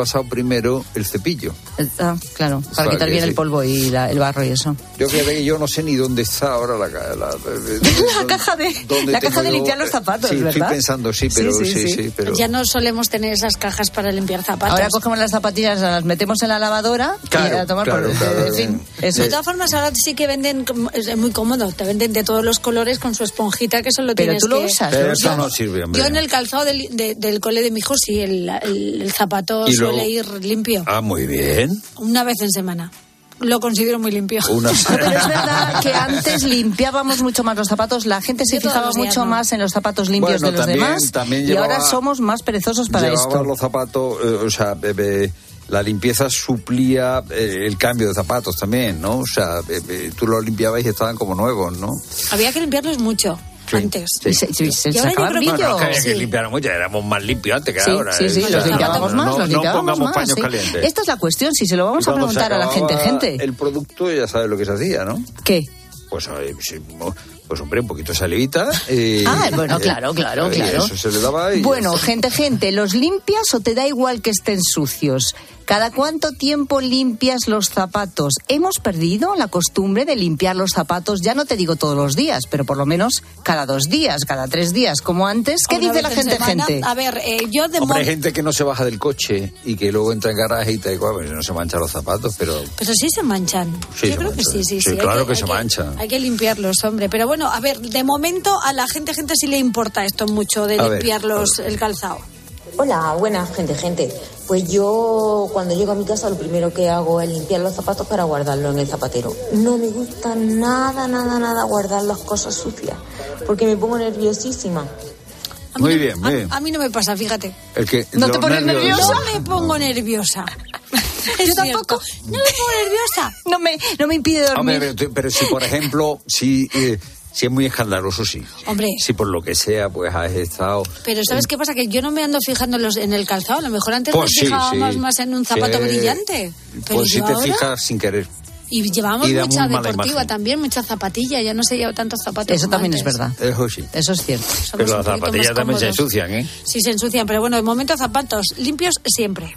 pasado primero el cepillo. Ah, claro, para Claro quitar que bien sí. el polvo y la- el barro y eso. Yo creo que yo no sé ni dónde está ahora la, la, la, La caja de, ¿dónde la caja tengo de yo? limpiar los zapatos, Sí, ¿verdad? estoy pensando, sí, pero sí, sí, sí, pero... Ya no solemos tener esas cajas para limpiar zapatos. Ahora cogemos las zapatillas, las metemos en la lavadora Claro, y a tomar claro, por... claro, en fin, bien. eso. De todas formas, ahora sí que venden, como- es muy cómodo, te venden de todos los colores con su esponjita, que solo Pero tienes tú lo que... usas, Pero lo eso usas. no sirve, hombre. Yo en el calzado del, de- del cole de mi hijo, sí, el, el- el zapato ¿Y suele luego? ir limpio. Ah, muy bien. Una vez en semana. Lo considero muy limpio. Una... Pero es verdad que antes limpiábamos mucho más los zapatos, la gente se Yo todos fijaba los días, mucho ¿no? más en los zapatos limpios Bueno, de los también- demás también y llevaba- ahora somos más perezosos para Llevaba esto. los zapatos, eh, o sea, eh, eh, la limpieza suplía eh, el cambio de zapatos también, ¿no? O sea, eh, eh, tú los limpiabas y estaban como nuevos, ¿no? Había que limpiarlos mucho Sí, antes. sí. Y se, y se Y ahora yo sacaba creo que- brillo. Bueno, no que, Sí. que limpiaran mucho, éramos más limpios antes que Sí, ahora. sí, ¿eh? sí, O sea, los limpiábamos no, más, no, los no limpiábamos pongamos más. paños sí. calientes. Esta es la cuestión, si se lo vamos Y a cuando se preguntar a la gente, acababa gente. el producto ya sabes lo que se hacía, ¿no? ¿Qué? Pues, eh, sí, pues hombre, un poquito de salivita. eh, Ah, bueno, eh, claro, claro, eh, claro. Eso se le daba y... Bueno, gente, gente, ¿los limpias o te da igual que estén sucios? ¿Cada cuánto tiempo limpias los zapatos? Hemos perdido la costumbre de limpiar los zapatos, ya no te digo todos los días, pero por lo menos cada dos días, cada tres días, como antes. ¿Qué Una dice la vez en gente, semana. gente? A ver, eh, yo de Hombre, hay mo- gente que no se baja del coche y que luego entra en garaje y tal y cual, pues no se manchan los zapatos, pero... Pero sí se manchan. Sí, Yo se creo que manchan. sí, sí, Sí, sí. claro que hay se manchan. Hay que limpiarlos, hombre. Pero bueno, a ver, de momento a la gente, gente sí le importa esto mucho de A ver, limpiar los, el calzado. Hola, buenas gente, gente. Pues yo cuando llego a mi casa lo primero que hago es limpiar los zapatos para guardarlos en el zapatero. No me gusta nada, nada, nada guardar las cosas sucias, porque me pongo nerviosísima. A mí Muy no- bien, muy a- bien. A, mí no me pasa, fíjate. El que, ¿No te los pones nervios- nerviosa? No me pongo nerviosa. Yo tampoco. No me pongo nerviosa. No me, no me impide dormir. Hombre, pero, pero si, por ejemplo, si, eh, si es muy escandaloso, sí. Hombre. Si por lo que sea, pues has estado... Pero ¿sabes qué pasa? Que yo no me ando fijando en, los, en el calzado. A lo mejor antes Pues nos sí, fijábamos sí. más en un zapato Sí. brillante. Pero Pues si yo te ahora- fijas sin querer. Y llevábamos Y da mucha muy mala deportiva imagen. también, mucha zapatilla. Ya no se lleva tantos zapatos. Eso como también antes. es verdad. Eso sí. Eso es cierto. Somos Pero un las poquito zapatillas más también se cómodos. ensucian, ¿eh? Sí, se ensucian, pero bueno, de momento zapatos limpios siempre.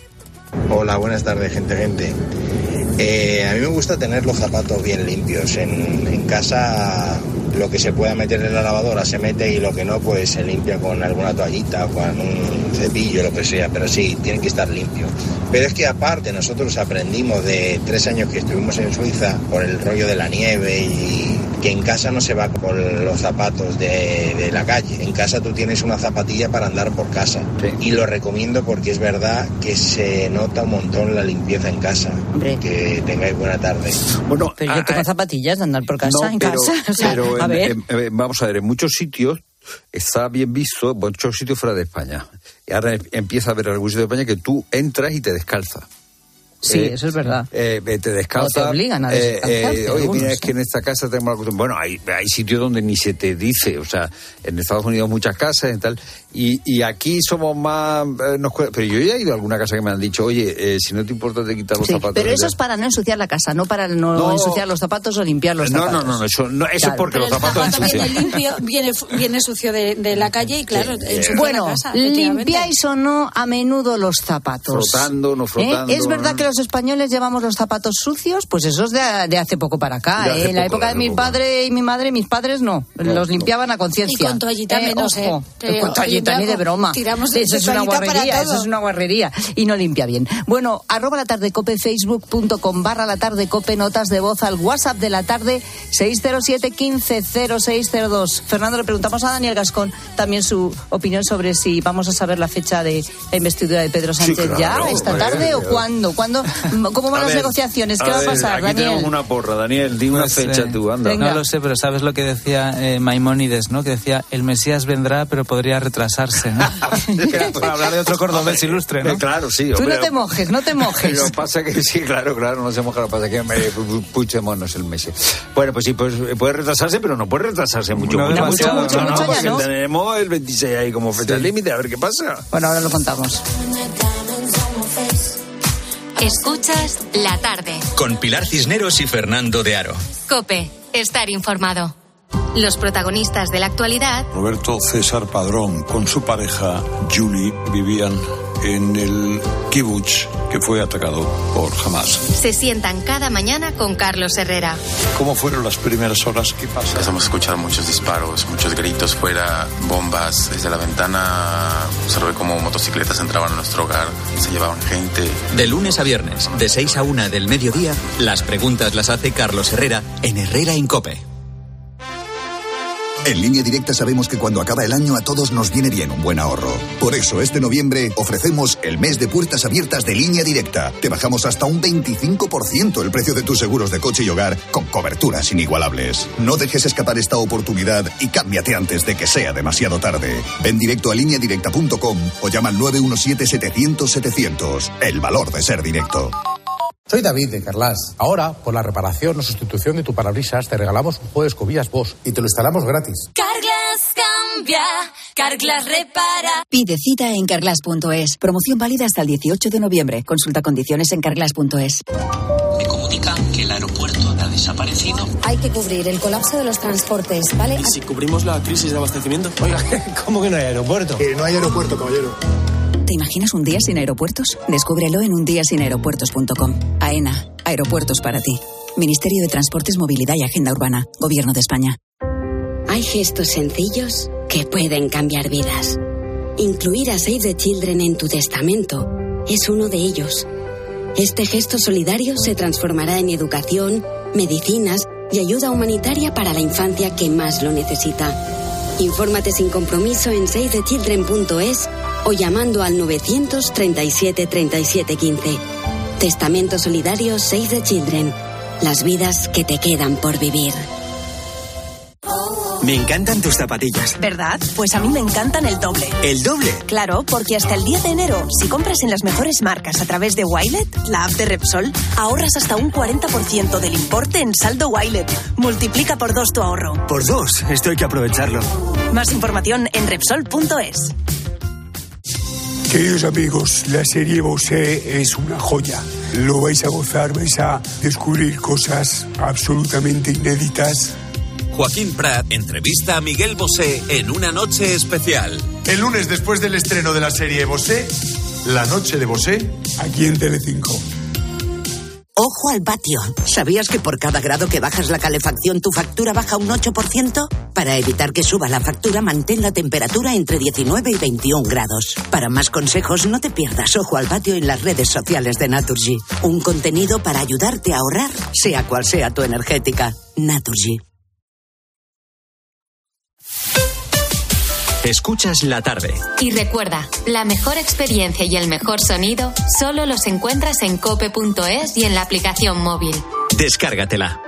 Hola, buenas tardes, gente, gente. Eh, a mí me gusta tener los zapatos bien limpios. En, en casa lo que se pueda meter en la lavadora se mete y lo que no, pues se limpia con alguna toallita, con un cepillo, lo que sea. Pero sí, tienen que estar limpios. Pero es que aparte nosotros aprendimos de tres años que estuvimos en Suiza por el rollo de la nieve y que en casa no se va con los zapatos de, de la calle. En casa tú tienes una zapatilla para andar por casa. Sí. Y lo recomiendo porque es verdad que se nota un montón la limpieza en casa. Hombre. Que tengáis buena tarde. Bueno, Pero yo a- tengo a- zapatillas de andar por casa, no, en pero, casa. O sea, pero a en- ver. en- en- vamos a ver, en muchos sitios está bien visto, en muchos sitios fuera de España. Y ahora em- empieza a haber algún sitio de España que tú entras y te descalzas. Sí, Eh, eso es verdad. Eh, eh, te descalza. O te obligan a eh, descalzarte, eh, Oye, algunos, mira, es sí. que en esta casa tenemos la costumbre. Bueno, hay, hay sitios donde ni se te dice, o sea, en Estados Unidos muchas casas y tal. Y, y aquí somos más. Eh, nos cuesta- pero yo ya he ido a alguna casa que me han dicho, oye, eh, si no te importa, te quitas los Sí, zapatos. pero y eso tal. es para no ensuciar la casa, no para no, No. ensuciar los zapatos o limpiar los No, zapatos. no, no, eso, no, eso Claro. es porque Pero los el zapatos zapato viene ensucian. limpio, viene, fu- viene sucio de, de la calle y claro, ensucia Bueno, la casa. efectivamente. ¿limpiáis o no a menudo los zapatos? Frotando, no frotando, ¿Eh? ¿Es verdad ¿no? que los españoles llevamos los zapatos sucios? Pues eso es de, de hace poco para acá. De hace ¿eh? En la poco, época de de hace mi poco. padre y mi madre, mis padres no. No, los no. limpiaban a conciencia. Y con toallita menos, ojo. ¿eh? Con toallita, ni de broma. Tiramos de- eso de es una toallita para guarrería, todo. eso es una guarrería. Y no limpia bien. Bueno, arroba la tarde cope, facebook.com barra la tarde cope, notas de voz al WhatsApp de la tarde, seis cero siete, quince, cero seis cero dos. Fernando, le preguntamos a Daniel Gascón también su opinión sobre si vamos a saber la fecha de la investidura de Pedro Sánchez claro, ya, esta hombre, tarde o claro. cuándo. ¿Cuándo? ¿Cómo van A las ver, negociaciones? ¿Qué a va a ver, pasar, aquí Daniel? tenemos una porra, Daniel, di una Pues, fecha eh, tú, anda. venga. No lo sé, pero sabes lo que decía eh, Maimónides, ¿no? Que decía, el Mesías vendrá, pero podría retrasarse, ¿no? Para hablar de otro cordobés ilustre, ¿no? Eh, claro, sí. Tú hombre, no te mojes, no te mojes. Lo que pasa que sí, claro, claro, no se moja, lo que pasa que eh, Puigdemont no es el Messi. Bueno, pues sí, pues puede retrasarse, pero no puede retrasarse mucho. No mucho, demasiado, mucho, no, no, no, porque ya no. tenemos el veintiséis ahí como fecha Sí. límite, a ver qué pasa. Bueno, ahora lo contamos. Escuchas La Tarde. Con Pilar Cisneros y Fernando de Aro. Cope, estar informado. Los protagonistas de la actualidad Roberto César Padrón con su pareja Julie vivían en el kibutz que fue atacado por Hamas. Se sientan cada mañana con Carlos Herrera. ¿Cómo fueron las primeras horas? ¿Qué pasa? Empezamos a escuchar muchos disparos, muchos gritos fuera, bombas. Desde la ventana observé cómo motocicletas entraban a nuestro hogar, se llevaban gente. De lunes a viernes, de seis a una del mediodía, las preguntas las hace Carlos Herrera en Herrera en COPE. En Línea Directa sabemos que cuando acaba el año a todos nos viene bien un buen ahorro. Por eso este noviembre ofrecemos el mes de puertas abiertas de Línea Directa. Te bajamos hasta un veinticinco por ciento el precio de tus seguros de coche y hogar con coberturas inigualables. No dejes escapar esta oportunidad y cámbiate antes de que sea demasiado tarde. Ven directo a línea directa punto com o llama al nueve uno siete setecientos setecientos. El valor de ser directo. Soy David de Carglass. Ahora, por la reparación o sustitución de tu parabrisas, te regalamos un juego de escobillas Bosch y te lo instalamos gratis. Carglass cambia, Carglass repara. Pide cita en carglass punto es. Promoción válida hasta el dieciocho de noviembre. Consulta condiciones en carglass punto es. Me comunican que el aeropuerto ha desaparecido. Hay que cubrir el colapso de los transportes, ¿vale? ¿Y si cubrimos la crisis de abastecimiento? Oiga, ¿cómo que no hay aeropuerto? Que no hay aeropuerto, caballero. ¿Te imaginas un día sin aeropuertos? Descúbrelo en un día sin aeropuertos punto com. AENA, aeropuertos para ti. Ministerio de Transportes, Movilidad y Agenda Urbana. Gobierno de España. Hay gestos sencillos que pueden cambiar vidas. Incluir a Save the Children en tu testamento es uno de ellos. Este gesto solidario se transformará en educación, medicinas y ayuda humanitaria para la infancia que más lo necesita. Infórmate sin compromiso en save the children punto es o llamando al novecientos treinta y siete treinta y siete quince. Testamento solidario Save the Children. Las vidas que te quedan por vivir. Me encantan tus zapatillas. ¿Verdad? Pues a mí me encantan el doble. ¿El doble? Claro, porque hasta el diez de enero, si compras en las mejores marcas a través de Wilet, la app de Repsol, ahorras hasta un cuarenta por ciento del importe en saldo Wilet. Multiplica por dos tu ahorro. Por dos, esto hay que aprovecharlo. Más información en Repsol punto es. Queridos amigos, la serie Bosé es una joya. Lo vais a gozar, vais a descubrir cosas absolutamente inéditas. Joaquín Prat entrevista a Miguel Bosé en Una noche especial. El lunes, después del estreno de la serie Bosé, La noche de Bosé, aquí en Telecinco. Ojo al patio. ¿Sabías que por cada grado que bajas la calefacción tu factura baja un ocho por ciento? Para evitar que suba la factura, mantén la temperatura entre diecinueve y veintiún grados. Para más consejos, no te pierdas Ojo al patio en las redes sociales de Naturgy. Un contenido para ayudarte a ahorrar, sea cual sea tu energética. Naturgy. Escuchas la tarde. Y recuerda, la mejor experiencia y el mejor sonido solo los encuentras en cope punto es y en la aplicación móvil. Descárgatela.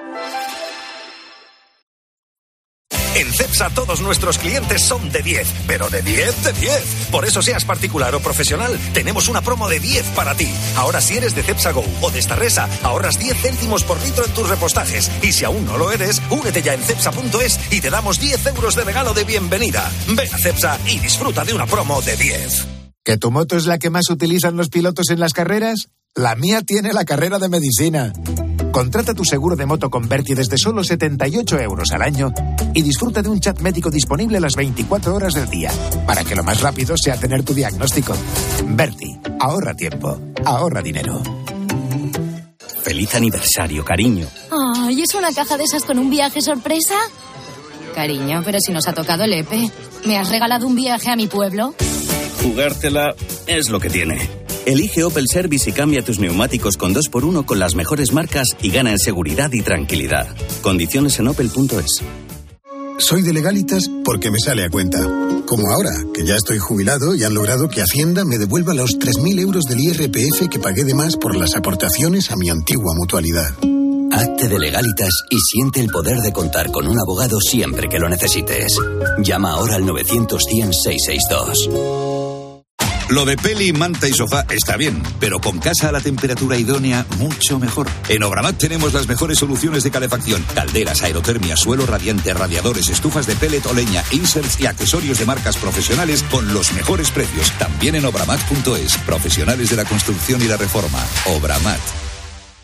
En Cepsa todos nuestros clientes son de diez, pero de diez, de diez. Por eso seas particular o profesional, tenemos una promo de diez para ti. Ahora si eres de Cepsa Go o de Starresa, ahorras diez céntimos por litro en tus repostajes. Y si aún no lo eres, únete ya en cepsa punto es y te damos diez euros de regalo de bienvenida. Ven a Cepsa y disfruta de una promo de diez. ¿Que tu moto es la que más utilizan los pilotos en las carreras? La mía tiene la carrera de medicina. Contrata tu seguro de moto con Berti desde solo setenta y ocho euros al año y disfruta de un chat médico disponible las veinticuatro horas del día, para que lo más rápido sea tener tu diagnóstico. Berti, ahorra tiempo, ahorra dinero. Feliz aniversario, cariño. Ay, ¿es una caja de esas con un viaje sorpresa? Cariño, pero si nos ha tocado el E P E. ¿Me has regalado un viaje a mi pueblo? Jugártela es lo que tiene. Elige Opel Service y cambia tus neumáticos con dos por uno con las mejores marcas y gana en seguridad y tranquilidad. Condiciones en opel punto es. Soy de Legalitas porque me sale a cuenta. Como ahora, que ya estoy jubilado y han logrado que Hacienda me devuelva los tres mil euros del I R P F que pagué de más por las aportaciones a mi antigua mutualidad. Hazte de Legalitas y siente el poder de contar con un abogado siempre que lo necesites. Llama ahora al novecientos cien seiscientos sesenta y dos. Lo de peli, manta y sofá está bien, pero con casa a la temperatura idónea, mucho mejor. En Obramat tenemos las mejores soluciones de calefacción: calderas, aerotermia, suelo radiante, radiadores, estufas de pellet o leña, inserts y accesorios de marcas profesionales con los mejores precios. También en obramat punto es. Profesionales de la construcción y la reforma. Obramat.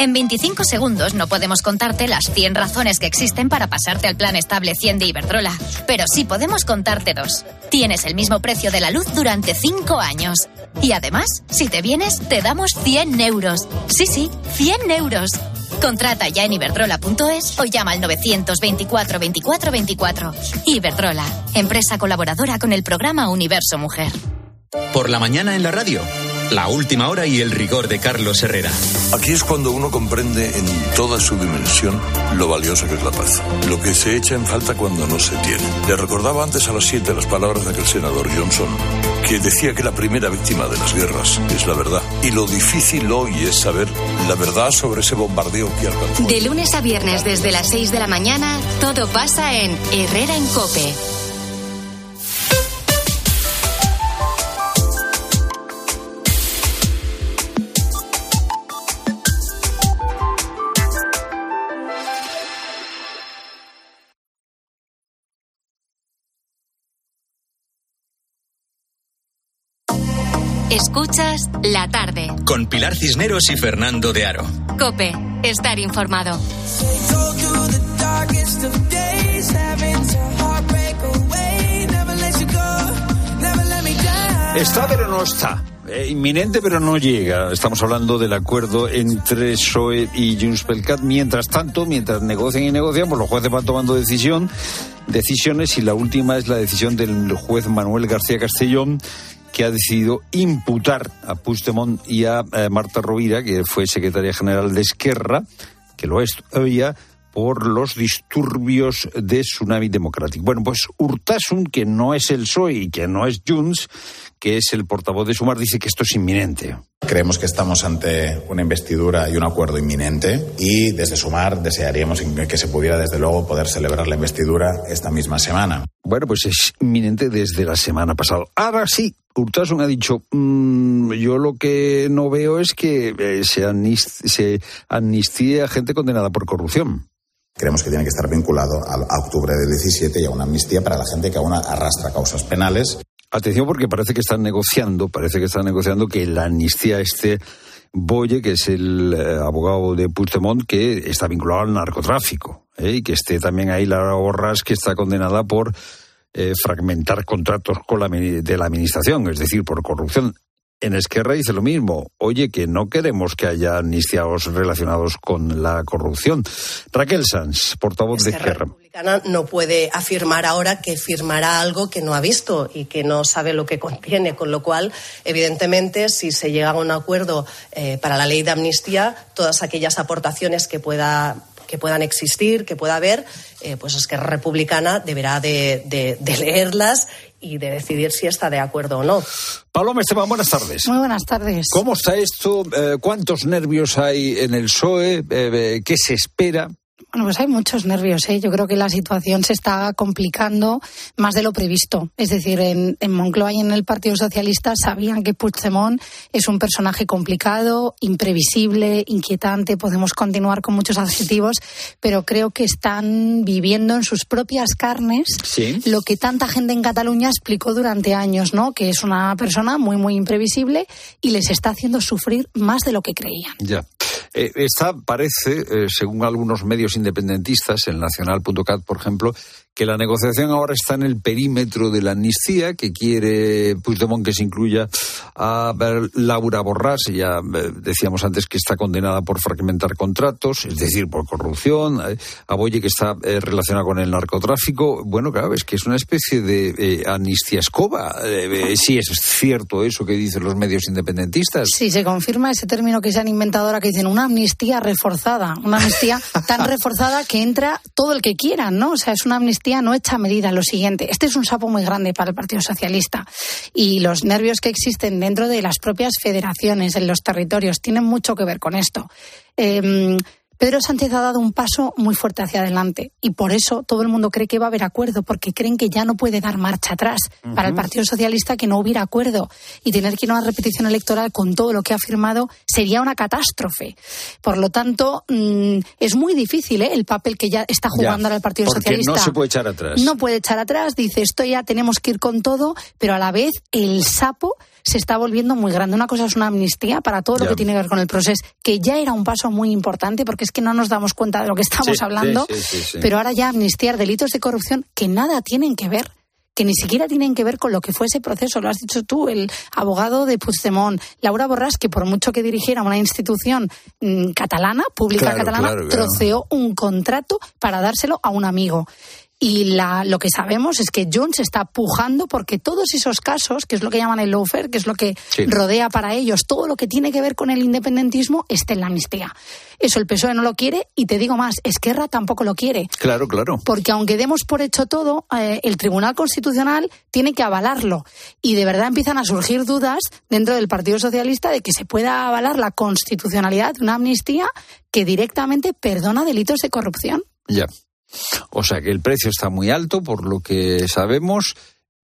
En veinticinco segundos no podemos contarte las cien razones que existen para pasarte al plan estable cien de Iberdrola, pero sí podemos contarte dos. Tienes el mismo precio de la luz durante cinco años. Y además, si te vienes, te damos cien euros. Sí, sí, cien euros. Contrata ya en iberdrola punto es o llama al novecientos veinticuatro veinticuatro veinticuatro. Iberdrola, empresa colaboradora con el programa Universo Mujer. Por la mañana en la radio, la última hora y el rigor de Carlos Herrera. Aquí es cuando uno comprende en toda su dimensión lo valiosa que es la paz. Lo que se echa en falta cuando no se tiene. Le recordaba antes a las siete las palabras de aquel senador Johnson, que decía que la primera víctima de las guerras es la verdad. Y lo difícil hoy es saber la verdad sobre ese bombardeo que alcanzó. De lunes a viernes desde las seis de la mañana, todo pasa en Herrera en COPE. Escuchas La Tarde. Con Pilar Cisneros y Fernando de Aro. COPE. Estar informado. Está pero no está. Eh, inminente pero no llega. Estamos hablando del acuerdo entre P S O E y Junts pel Cat. Mientras tanto, mientras negocian y negocian, pues los jueces van tomando decisión, decisiones y la última es la decisión del juez Manuel García Castellón, que ha decidido imputar a Puigdemont y a eh, Marta Rovira, que fue secretaria general de Esquerra, que lo es todavía, por los disturbios de Tsunami Democrático. Bueno, pues Urtasun, que no es el P S O E y que no es Junts, que es el portavoz de Sumar, dice que esto es inminente. Creemos que estamos ante una investidura y un acuerdo inminente y desde Sumar desearíamos que se pudiera, desde luego, poder celebrar la investidura esta misma semana. Bueno, pues es inminente desde la semana pasada. Ahora sí, Urtasun ha dicho, mmm, yo lo que no veo es que eh, se, amnist- se amnistíe a gente condenada por corrupción. Creemos que tiene que estar vinculado a, a octubre del diecisiete y a una amnistía para la gente que aún arrastra causas penales. Atención, porque parece que están negociando, parece que están negociando que la amnistía esté Boye, que es el eh, abogado de Puigdemont, que está vinculado al narcotráfico, ¿eh? Y que esté también ahí Laura Borràs, que está condenada por eh, fragmentar contratos con la, de la administración, es decir, por corrupción. En Esquerra dice lo mismo. Oye, que no queremos que haya amnistiados relacionados con la corrupción. Raquel Sanz, portavoz de Esquerra. Republicana no puede afirmar ahora que firmará algo que no ha visto y que no sabe lo que contiene, con lo cual, evidentemente, si se llega a un acuerdo eh, para la ley de amnistía, todas aquellas aportaciones que pueda que puedan existir, que pueda haber, eh, pues Esquerra Republicana deberá de, de, de leerlas y de decidir si está de acuerdo o no. Paloma Esteban, buenas tardes. Muy buenas tardes. ¿Cómo está esto? Eh, ¿Cuántos nervios hay en el P S O E? Eh, ¿Qué se espera? Bueno, pues hay muchos nervios, ¿eh? Yo creo que la situación se está complicando más de lo previsto. Es decir, en, en Moncloa y en el Partido Socialista sabían que Puigdemont es un personaje complicado, imprevisible, inquietante. Podemos continuar con muchos adjetivos, pero creo que están viviendo en sus propias carnes ¿sí? Lo que tanta gente en Cataluña explicó durante años, ¿no? Que es una persona muy, muy imprevisible y les está haciendo sufrir más de lo que creían. Ya. Eh, está, parece, eh, según algunos medios independentistas, el nacional punto cat, por ejemplo, que la negociación ahora está en el perímetro de la amnistía, que quiere Puigdemont que se incluya a Laura Borràs, ya decíamos antes que está condenada por fragmentar contratos, es decir, por corrupción, a Boye, que está eh, relacionada con el narcotráfico. Bueno, claro, es que es una especie de eh, amnistía escoba. Eh, eh, sí, es cierto eso que dicen los medios independentistas. Sí, se confirma ese término que se han inventado ahora, que dicen una amnistía reforzada, una amnistía tan reforzada que entra todo el que quiera, ¿no? O sea, es una amnistía no hecha a medida. Lo siguiente, este es un sapo muy grande para el Partido Socialista y los nervios que existen dentro de las propias federaciones, en los territorios, tienen mucho que ver con esto. Eh, Pedro Sánchez ha dado un paso muy fuerte hacia adelante y por eso todo el mundo cree que va a haber acuerdo, porque creen que ya no puede dar marcha atrás. Uh-huh. Para el Partido Socialista que no hubiera acuerdo y tener que ir a una repetición electoral con todo lo que ha firmado sería una catástrofe. Por lo tanto, mmm, es muy difícil ¿eh? el papel que ya está jugando ahora el Partido porque Socialista. No se puede echar atrás. No puede echar atrás, dice esto ya tenemos que ir con todo, pero a la vez el sapo se está volviendo muy grande. Una cosa es una amnistía para todo lo ya. que tiene que ver con el proceso, que ya era un paso muy importante, porque es que no nos damos cuenta de lo que estamos sí, hablando, sí, sí, sí, sí. pero ahora ya amnistiar delitos de corrupción que nada tienen que ver, que ni siquiera tienen que ver con lo que fue ese proceso. Lo has dicho tú, el abogado de Puigdemont, Laura Borràs, que por mucho que dirigiera una institución mmm, catalana, pública claro, catalana, claro, claro. troceó un contrato para dárselo a un amigo. Y la, lo que sabemos es que Junts está pujando porque todos esos casos, que es lo que llaman el lawfare, que es lo que sí. rodea para ellos, todo lo que tiene que ver con el independentismo, esté en la amnistía. Eso el P S O E no lo quiere y te digo más, Esquerra tampoco lo quiere. Claro, claro. Porque aunque demos por hecho todo, eh, el Tribunal Constitucional tiene que avalarlo. Y de verdad empiezan a surgir dudas dentro del Partido Socialista de que se pueda avalar la constitucionalidad de una amnistía que directamente perdona delitos de corrupción. Ya. O sea que el precio está muy alto, por lo que sabemos,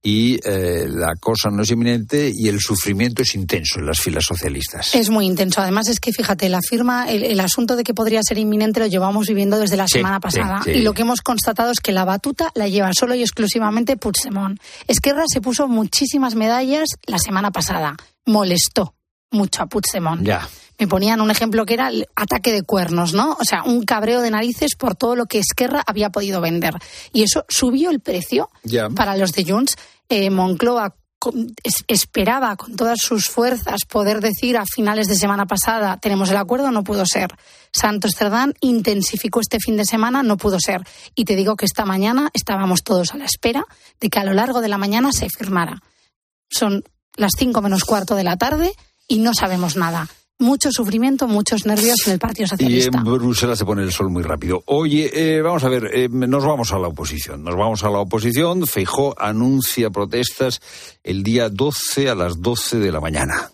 y eh, la cosa no es inminente y el sufrimiento es intenso en las filas socialistas. Es muy intenso. Además es que, fíjate, la firma, el, el asunto de que podría ser inminente lo llevamos viviendo desde la sí, semana pasada. Sí, sí. Y lo que hemos constatado es que la batuta la lleva solo y exclusivamente Puigdemont. Esquerra se puso muchísimas medallas la semana pasada. Molestó mucho a Puigdemont. Ya. Me ponían un ejemplo que era el ataque de cuernos, ¿no? O sea, un cabreo de narices por todo lo que Esquerra había podido vender. Y eso subió el precio yeah. para los de Junts. Eh, Moncloa con, es, esperaba con todas sus fuerzas poder decir a finales de semana pasada tenemos el acuerdo, no pudo ser. Santos Cerdán intensificó este fin de semana, no pudo ser. Y te digo que esta mañana estábamos todos a la espera de que a lo largo de la mañana se firmara. Son las cinco menos cuarto de la tarde y no sabemos nada. Mucho sufrimiento, muchos nervios en el Partido Socialista. Y en Bruselas se pone el sol muy rápido. Oye, eh, vamos a ver, eh, nos vamos a la oposición. Nos vamos a la oposición. Feijóo anuncia protestas el día doce a las doce de la mañana.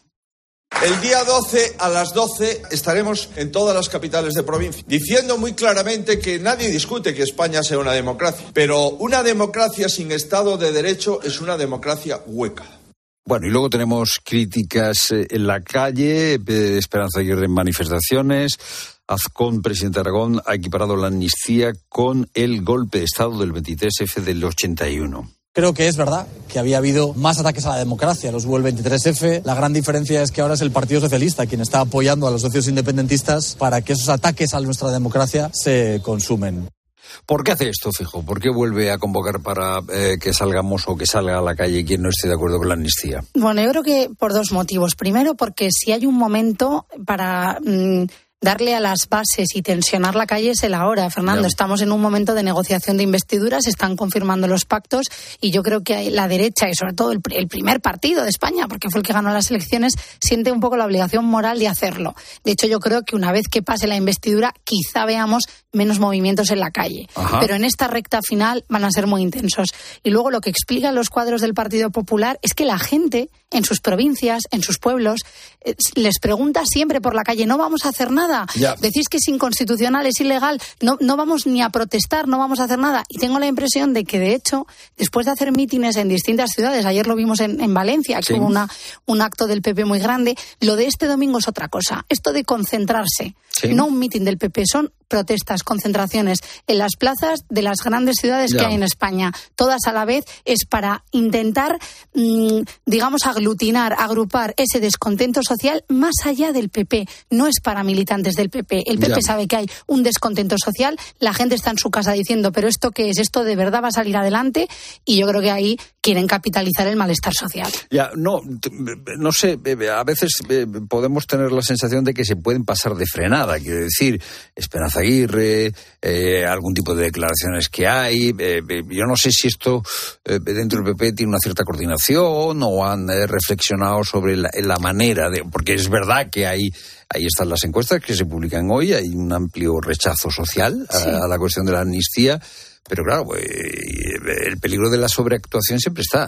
El día doce a las doce estaremos en todas las capitales de provincia, diciendo muy claramente que nadie discute que España sea una democracia, pero una democracia sin Estado de Derecho es una democracia hueca. Bueno, y luego tenemos críticas en la calle, Esperanza Aguirre en manifestaciones, Azcón, presidente de Aragón, ha equiparado la amnistía con el golpe de Estado del veintitrés efe del ochenta y uno. Creo que es verdad que había habido más ataques a la democracia, los hubo el veintitrés efe. La gran diferencia es que ahora es el Partido Socialista quien está apoyando a los socios independentistas para que esos ataques a nuestra democracia se consumen. ¿Por qué hace esto, Feijóo? ¿Por qué vuelve a convocar para eh, que salgamos o que salga a la calle quien no esté de acuerdo con la amnistía? Bueno, yo creo que por dos motivos. Primero, porque si hay un momento para mmm, darle a las bases y tensionar la calle es el ahora, Fernando. Ya. Estamos en un momento de negociación de investiduras, se están confirmando los pactos y yo creo que la derecha y sobre todo el, el primer partido de España, porque fue el que ganó las elecciones, siente un poco la obligación moral de hacerlo. De hecho, yo creo que una vez que pase la investidura, quizá veamos menos movimientos en la calle. Ajá. Pero en esta recta final van a ser muy intensos. Y luego lo que explican los cuadros del Partido Popular es que la gente en sus provincias, en sus pueblos, eh, les pregunta siempre por la calle, no vamos a hacer nada. Ya. Decís que es inconstitucional, es ilegal, no, no vamos ni a protestar, no vamos a hacer nada. Y tengo la impresión de que, de hecho, después de hacer mítines en distintas ciudades, ayer lo vimos en, en Valencia, que sí. hubo una, un acto del P P muy grande, lo de este domingo es otra cosa. Esto de concentrarse, sí. no un mítin del P P, son protestas, concentraciones en las plazas de las grandes ciudades ya. que hay en España, todas a la vez, es para intentar, mmm, digamos, aglutinar, agrupar ese descontento social más allá del P P. No es para militantes del P P. El P P ya. sabe que hay un descontento social, la gente está en su casa diciendo, pero ¿esto qué es? ¿Esto de verdad va a salir adelante? Y yo creo que ahí quieren capitalizar el malestar social. Ya, no, no sé, a veces podemos tener la sensación de que se pueden pasar de frenada, quiero decir, Esperanza Aguirre, eh, algún tipo de declaraciones que hay. Eh, yo no sé si esto eh, dentro del P P tiene una cierta coordinación o han eh, reflexionado sobre la, la manera de... Porque es verdad que hay, ahí están las encuestas que se publican hoy, hay un amplio rechazo social a, sí. a la cuestión de la amnistía, pero claro, eh, el peligro de la sobreactuación siempre está.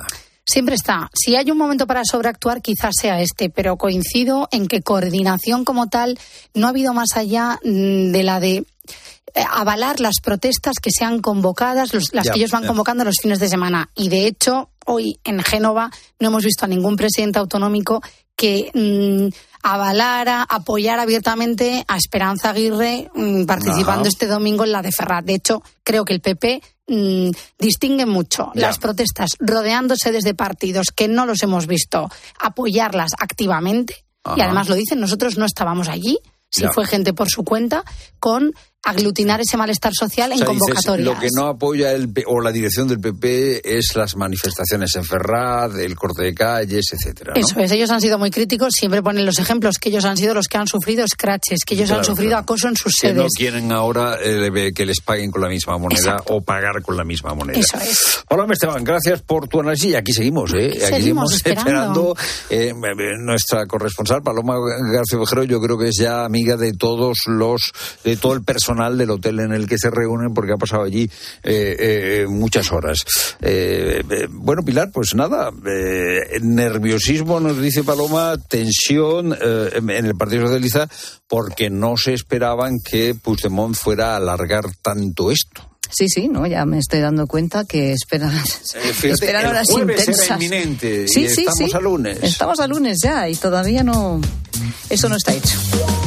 Siempre está. Si hay un momento para sobreactuar, quizás sea este, pero coincido en que coordinación como tal no ha habido más allá de la de avalar las protestas que sean convocadas, los, las ya, que ellos van ya. convocando los fines de semana. Y de hecho, hoy en Génova no hemos visto a ningún presidente autonómico que mmm, avalara, apoyara abiertamente a Esperanza Aguirre mmm, participando Ajá. este domingo en la de Ferrat. De hecho, creo que el P P mmm, distingue mucho ya. las protestas rodeándose desde partidos que no los hemos visto apoyarlas activamente. Ajá. Y además lo dicen, nosotros no estábamos allí, si ya. fue gente por su cuenta, con aglutinar ese malestar social en o sea, convocatorias. Dices, lo que no apoya el P- o la dirección del P P es las manifestaciones en Ferraz, el corte de calles, etcétera, ¿no? Eso es, ellos han sido muy críticos, siempre ponen los ejemplos, que ellos han sido los que han sufrido scratches, que ellos claro, han sufrido claro. acoso en sus que sedes. Que no quieren ahora eh, que les paguen con la misma moneda Exacto. o pagar con la misma moneda. Eso es. Hola, Esteban, gracias por tu análisis y aquí seguimos, ¿eh? Aquí, aquí seguimos esperando. esperando eh, nuestra corresponsal, Paloma García Ovejero, yo creo que es ya amiga de todos los, de todo el personal del hotel en el que se reúnen porque ha pasado allí eh, eh, muchas horas. Eh, eh, bueno, Pilar, pues nada, eh, nerviosismo, nos dice Paloma, tensión eh, en el Partido Socialista porque no se esperaban que Puigdemont fuera a alargar tanto esto. Sí, sí, no, ya me estoy dando cuenta que esperan, eh, esperan horas intensas. Era inminente sí, y sí, estamos sí. a lunes. Estamos a lunes ya y todavía no, eso no está hecho.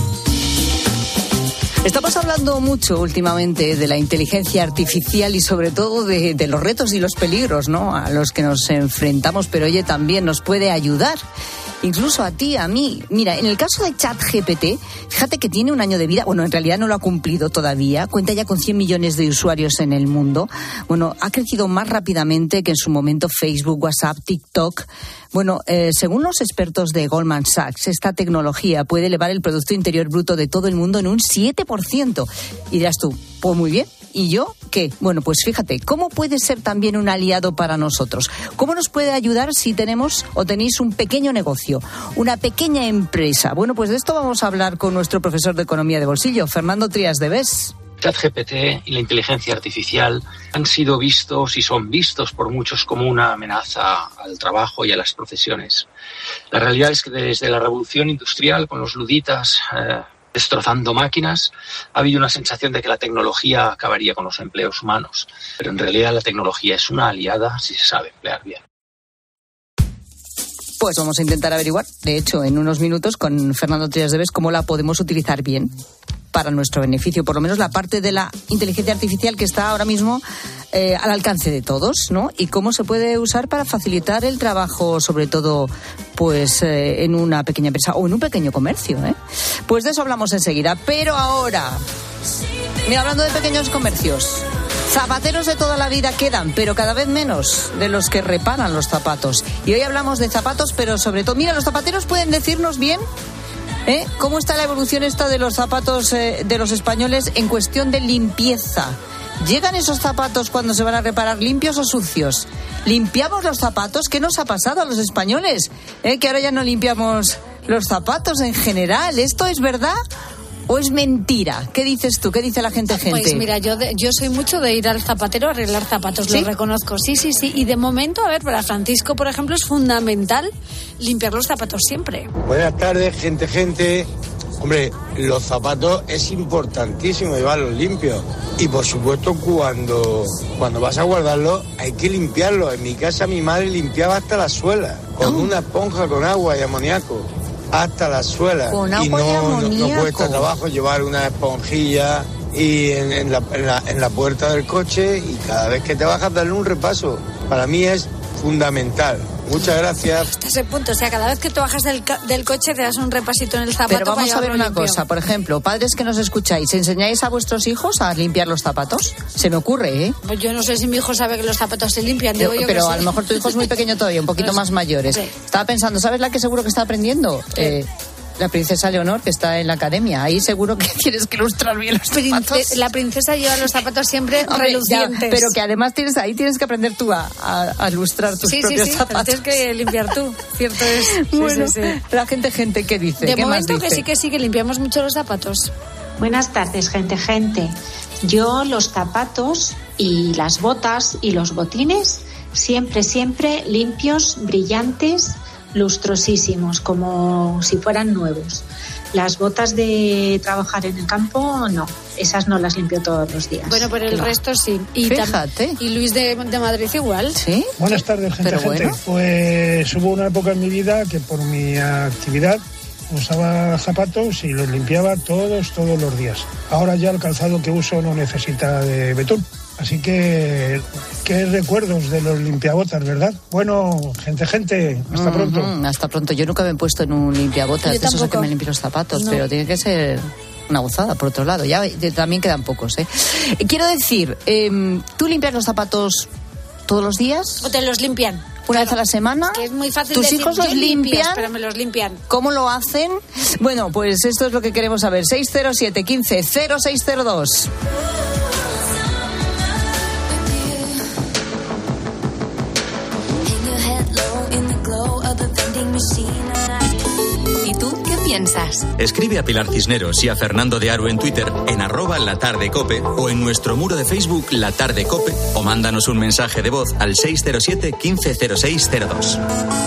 Estamos hablando mucho últimamente de la inteligencia artificial y sobre todo de, de los retos y los peligros, ¿no?, a los que nos enfrentamos, pero oye, también nos puede ayudar. Incluso a ti, a mí. Mira, en el caso de ChatGPT, fíjate que tiene un año de vida. Bueno, en realidad no lo ha cumplido todavía. Cuenta ya con cien millones de usuarios en el mundo. Bueno, ha crecido más rápidamente que en su momento Facebook, WhatsApp, TikTok. Bueno, eh, según los expertos de Goldman Sachs, esta tecnología puede elevar el Producto Interior Bruto de todo el mundo en un siete por ciento. Y dirás tú, pues muy bien. ¿Y yo qué? Bueno, pues fíjate, ¿cómo puede ser también un aliado para nosotros? ¿Cómo nos puede ayudar si tenemos o tenéis un pequeño negocio, una pequeña empresa? Bueno, pues de esto vamos a hablar con nuestro profesor de Economía de Bolsillo, Fernando Trías de Bes. ChatGPT y la inteligencia artificial han sido vistos y son vistos por muchos como una amenaza al trabajo y a las profesiones. La realidad es que desde la revolución industrial, con los luditas eh, destrozando máquinas, ha habido una sensación de que la tecnología acabaría con los empleos humanos. Pero en realidad la tecnología es una aliada si se sabe emplear bien. Pues vamos a intentar averiguar, de hecho, en unos minutos con Fernando Trías de Bes, cómo la podemos utilizar bien para nuestro beneficio, por lo menos la parte de la inteligencia artificial que está ahora mismo eh, al alcance de todos, ¿no? Y cómo se puede usar para facilitar el trabajo, sobre todo, pues eh, en una pequeña empresa o en un pequeño comercio, ¿eh? Pues de eso hablamos enseguida. Pero ahora, mira, hablando de pequeños comercios, zapateros de toda la vida quedan, pero cada vez menos de los que reparan los zapatos. Y hoy hablamos de zapatos, pero sobre todo, mira, los zapateros pueden decirnos bien ¿Eh? ¿cómo está la evolución esta de los zapatos eh, de los españoles en cuestión de limpieza? ¿Llegan esos zapatos cuando se van a reparar limpios o sucios? ¿Limpiamos los zapatos? ¿Qué nos ha pasado a los españoles? ¿Eh? Que ahora ya no limpiamos los zapatos en general. ¿Esto es verdad o es mentira? ¿Qué dices tú? ¿Qué dice la gente gente? Pues mira, yo de, yo soy mucho de ir al zapatero a arreglar zapatos, ¿sí? Lo reconozco. Sí, sí, sí. Y de momento, a ver, para Francisco, por ejemplo, es fundamental limpiar los zapatos siempre. Buenas tardes, gente, gente. Hombre, los zapatos es importantísimo llevarlos limpios. Y por supuesto, cuando, cuando vas a guardarlos, hay que limpiarlos. En mi casa mi madre limpiaba hasta la suela, con oh. una esponja con agua y amoníaco. Hasta la suela. Con agua y no, y amoníaco. No, no cuesta trabajo llevar una esponjilla y en, en, la, en, la, en la puerta del coche, y cada vez que te bajas darle un repaso. Para mí es fundamental. Muchas gracias. Hasta ese punto, o sea, cada vez que tú bajas del, del coche te das un repasito en el zapato. Pero vamos a ver una limpio. cosa, por ejemplo, padres que nos escucháis, ¿enseñáis a vuestros hijos a limpiar los zapatos? Se me ocurre, ¿eh? Pues yo no sé si mi hijo sabe que los zapatos se limpian. Digo Pero, yo pero que a sí. lo mejor tu hijo es muy pequeño todavía, un poquito pues, más mayores. Sí. Estaba pensando, ¿sabes la que seguro que está aprendiendo? Eh, la princesa Leonor, que está en la academia. Ahí seguro que tienes que ilustrar bien los zapatos. La princesa lleva los zapatos siempre Hombre, relucientes. Ya, pero que además tienes ahí tienes que aprender tú a, a, a ilustrar tus sí, propios sí, sí, zapatos. Tienes que limpiar tú, cierto es. Sí, bueno, sí, sí. La gente, gente, ¿qué dice? De ¿Qué momento más dice? que sí, que sí, que limpiamos mucho los zapatos. Buenas tardes, gente, gente. Yo los zapatos y las botas y los botines siempre, siempre limpios, brillantes, lustrosísimos, como si fueran nuevos. Las botas de trabajar en el campo, no. Esas no las limpio todos los días. Bueno, pero el Claro. resto sí. Y Fíjate. Y Luis de, de Madrid igual. ¿Sí? Buenas tardes, gente. Pero gente. bueno. Pues hubo una época en mi vida que por mi actividad usaba zapatos y los limpiaba todos, todos los días. Ahora ya el calzado que uso no necesita de betún. Así que, qué recuerdos de los limpiabotas, ¿verdad? Bueno, gente, gente, hasta pronto. Mm, hasta pronto. Yo nunca me he puesto en un limpiabotas, Yo de esos a que tampoco. me limpio los zapatos, No. pero tiene que ser una gozada, por otro lado. Ya de- también quedan pocos, ¿eh? Quiero decir, eh, ¿tú limpias los zapatos todos los días? ¿O te los limpian? ¿Una vez a la semana? Que es muy fácil ¿Tus decir, hijos "Yo los limpias", limpian? pero me los limpian. ¿Cómo lo hacen? Bueno, pues esto es lo que queremos saber. seis cero siete, quince, cero seis cero dos. ¿Y tú qué piensas? Escribe a Pilar Cisneros y a Fernando de Aro en Twitter en arroba La Tarde Cope o en nuestro muro de Facebook La Tarde Cope o mándanos un mensaje de voz al seis cero siete, quince, cero seis cero dos.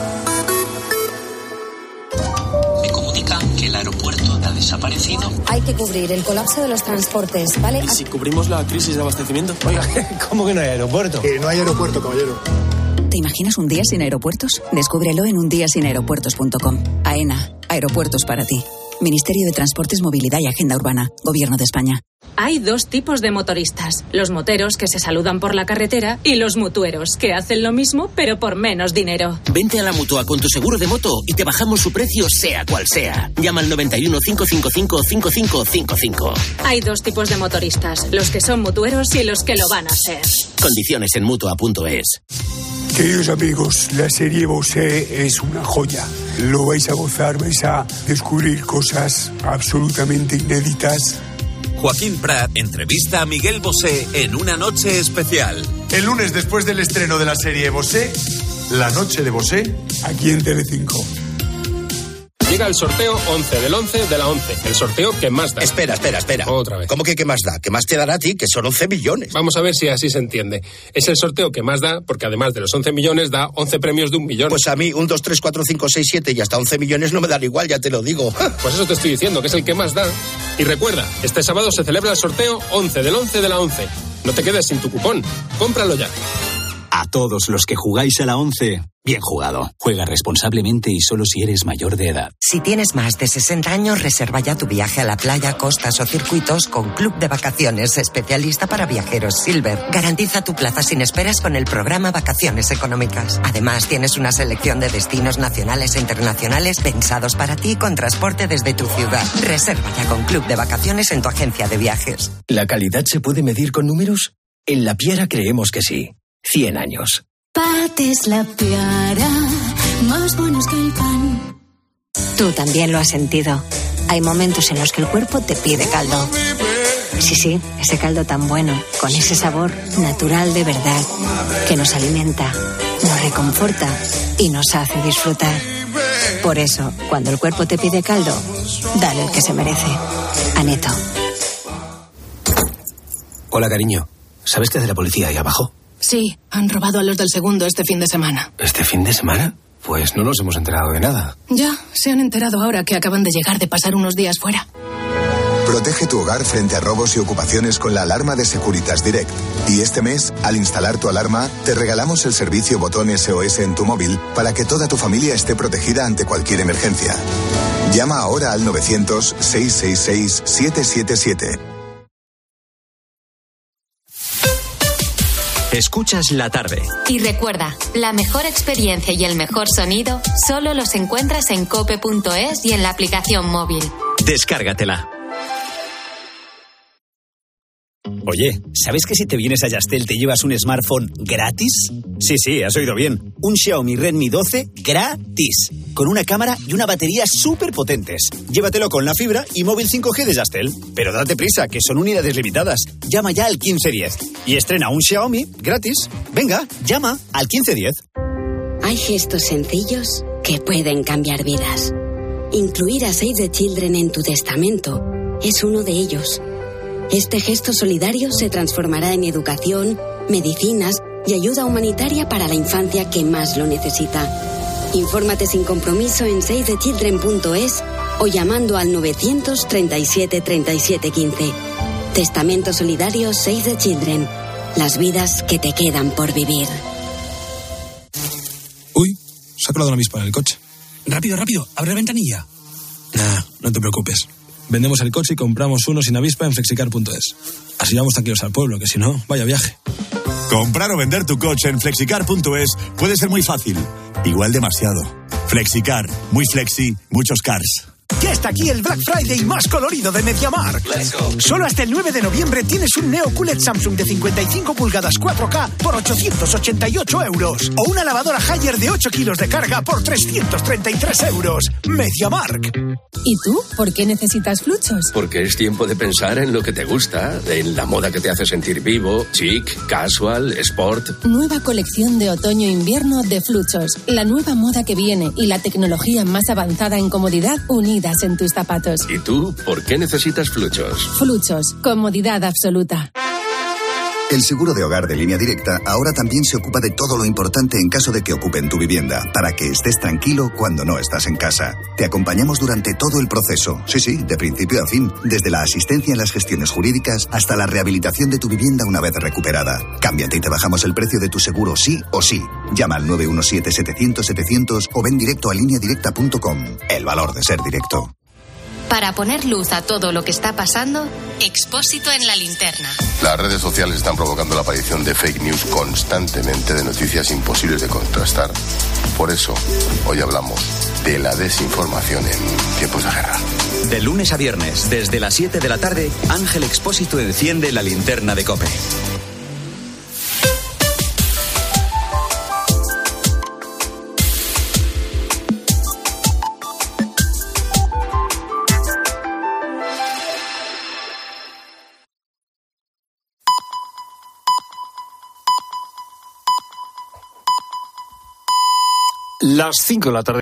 Me comunican que el aeropuerto ha desaparecido. Hay que cubrir el colapso de los transportes, ¿vale? ¿Y si cubrimos la crisis de abastecimiento? Oiga, ¿Cómo que no hay aeropuerto? Que no hay aeropuerto, caballero. ¿Te imaginas un día sin aeropuertos? Descúbrelo en un día sin aeropuertos punto com. AENA, aeropuertos para ti. Ministerio de Transportes, Movilidad y Agenda Urbana. Gobierno de España. Hay dos tipos de motoristas, los moteros que se saludan por la carretera y los mutueros que hacen lo mismo pero por menos dinero. Vente a la Mutua con tu seguro de moto y te bajamos su precio sea cual sea. Llama al noventa y uno, cinco cinco cinco, cinco cinco cinco cinco. Hay dos tipos de motoristas, los que son mutueros y los que lo van a ser. Condiciones en Mutua punto es. Queridos amigos, la serie Bosé es una joya. Lo vais a gozar, vais a descubrir cosas absolutamente inéditas. Joaquín Prat entrevista a Miguel Bosé en Una Noche Especial. El lunes, después del estreno de la serie Bosé, La Noche de Bosé, aquí en Telecinco. Llega el sorteo once del once de la once. El sorteo que más da. Espera, espera, espera. Otra vez. ¿Cómo que qué más da? ¿Qué más te dará a ti? Que son once millones. Vamos a ver si así se entiende. Es el sorteo que más da porque además de los once millones da once premios de un millón. Pues a mí un, dos, tres, cuatro, cinco, seis, siete y hasta once millones no me dan igual, ya te lo digo. Pues eso te estoy diciendo, que es el que más da. Y recuerda, este sábado se celebra el sorteo once del once de la once. No te quedes sin tu cupón. Cómpralo ya. A todos los que jugáis a la once, bien jugado. Juega responsablemente y solo si eres mayor de edad. Si tienes más de sesenta años, reserva ya tu viaje a la playa, costas o circuitos con Club de Vacaciones, especialista para viajeros Silver. Garantiza tu plaza sin esperas con el programa Vacaciones Económicas. Además, tienes una selección de destinos nacionales e internacionales pensados para ti con transporte desde tu ciudad. Reserva ya con Club de Vacaciones en tu agencia de viajes. ¿La calidad se puede medir con números? En La Piara creemos que sí. cien años. Pates La Piara, más buenos que el pan. Tú también lo has sentido. Hay momentos en los que el cuerpo te pide caldo. Sí, sí, ese caldo tan bueno, con ese sabor natural de verdad, que nos alimenta, nos reconforta y nos hace disfrutar. Por eso, cuando el cuerpo te pide caldo, dale el que se merece. Aneto. Hola, cariño. ¿Sabes qué hace la policía ahí abajo? Sí, han robado a los del segundo este fin de semana. ¿Este fin de semana? Pues no nos hemos enterado de nada. Ya, se han enterado ahora que acaban de llegar de pasar unos días fuera. Protege tu hogar frente a robos y ocupaciones con la alarma de Securitas Direct. Y este mes, al instalar tu alarma, te regalamos el servicio botón S O S en tu móvil para que toda tu familia esté protegida ante cualquier emergencia. Llama ahora al novecientos, seiscientos sesenta y seis, setecientos setenta y siete. Escuchas La Tarde. Y recuerda, la mejor experiencia y el mejor sonido solo los encuentras en cope punto es y en la aplicación móvil. Descárgatela. Oye, ¿sabes que si te vienes a Yastel te llevas un smartphone gratis? Sí, sí, has oído bien. Un Xiaomi Redmi doce gratis. Con una cámara y una batería súper potentes. Llévatelo con la fibra y móvil cinco G de Yastel. Pero date prisa, que son unidades limitadas. Llama ya al quince diez y estrena un Xiaomi gratis. Venga, llama al quince diez. Hay gestos sencillos que pueden cambiar vidas. Incluir a Save the Children en tu testamento es uno de ellos. Este gesto solidario se transformará en educación, medicinas y ayuda humanitaria para la infancia que más lo necesita. Infórmate sin compromiso en save the children punto es o llamando al novecientos treinta y siete treinta y siete quince. Testamento solidario Save the Children. Las vidas que te quedan por vivir. Uy, se ha colado una avispa en el coche. Rápido, rápido, abre la ventanilla. Nah, no te preocupes. Vendemos el coche y compramos uno sin avispa en flexicar punto es. Así vamos tranquilos al pueblo, que si no, vaya viaje. Comprar o vender tu coche en flexicar punto es puede ser muy fácil. Igual demasiado. Flexicar. Muy flexi, muchos cars. Ya está aquí el Black Friday más colorido de MediaMarkt. Solo hasta el nueve de noviembre tienes un Neo Q L E D Samsung de cincuenta y cinco pulgadas cuatro K por ochocientos ochenta y ocho euros. O una lavadora Haier de ocho kilos de carga por trescientos treinta y tres euros. MediaMarkt. ¿Y tú? ¿Por qué necesitas Fluchos? Porque es tiempo de pensar en lo que te gusta, en la moda que te hace sentir vivo, chic, casual, sport. Nueva colección de otoño-invierno de Fluchos. La nueva moda que viene y la tecnología más avanzada en comodidad unidas en tus zapatos. ¿Y tú? ¿Por qué necesitas Fluchos? Fluchos. Comodidad absoluta. El seguro de hogar de Línea Directa ahora también se ocupa de todo lo importante en caso de que ocupen tu vivienda, para que estés tranquilo cuando no estás en casa. Te acompañamos durante todo el proceso, sí, sí, de principio a fin, desde la asistencia en las gestiones jurídicas hasta la rehabilitación de tu vivienda una vez recuperada. Cámbiate y te bajamos el precio de tu seguro sí o sí. Llama al nueve uno siete setecientos setecientos o ven directo a línea directa punto com. El valor de ser directo. Para poner luz a todo lo que está pasando, Expósito en la linterna. Las redes sociales están provocando la aparición de fake news constantemente, de noticias imposibles de contrastar. Por eso, hoy hablamos de la desinformación en tiempos de guerra. De lunes a viernes, desde las siete de la tarde, Ángel Expósito enciende la linterna de COPE. Las cinco de la tarde.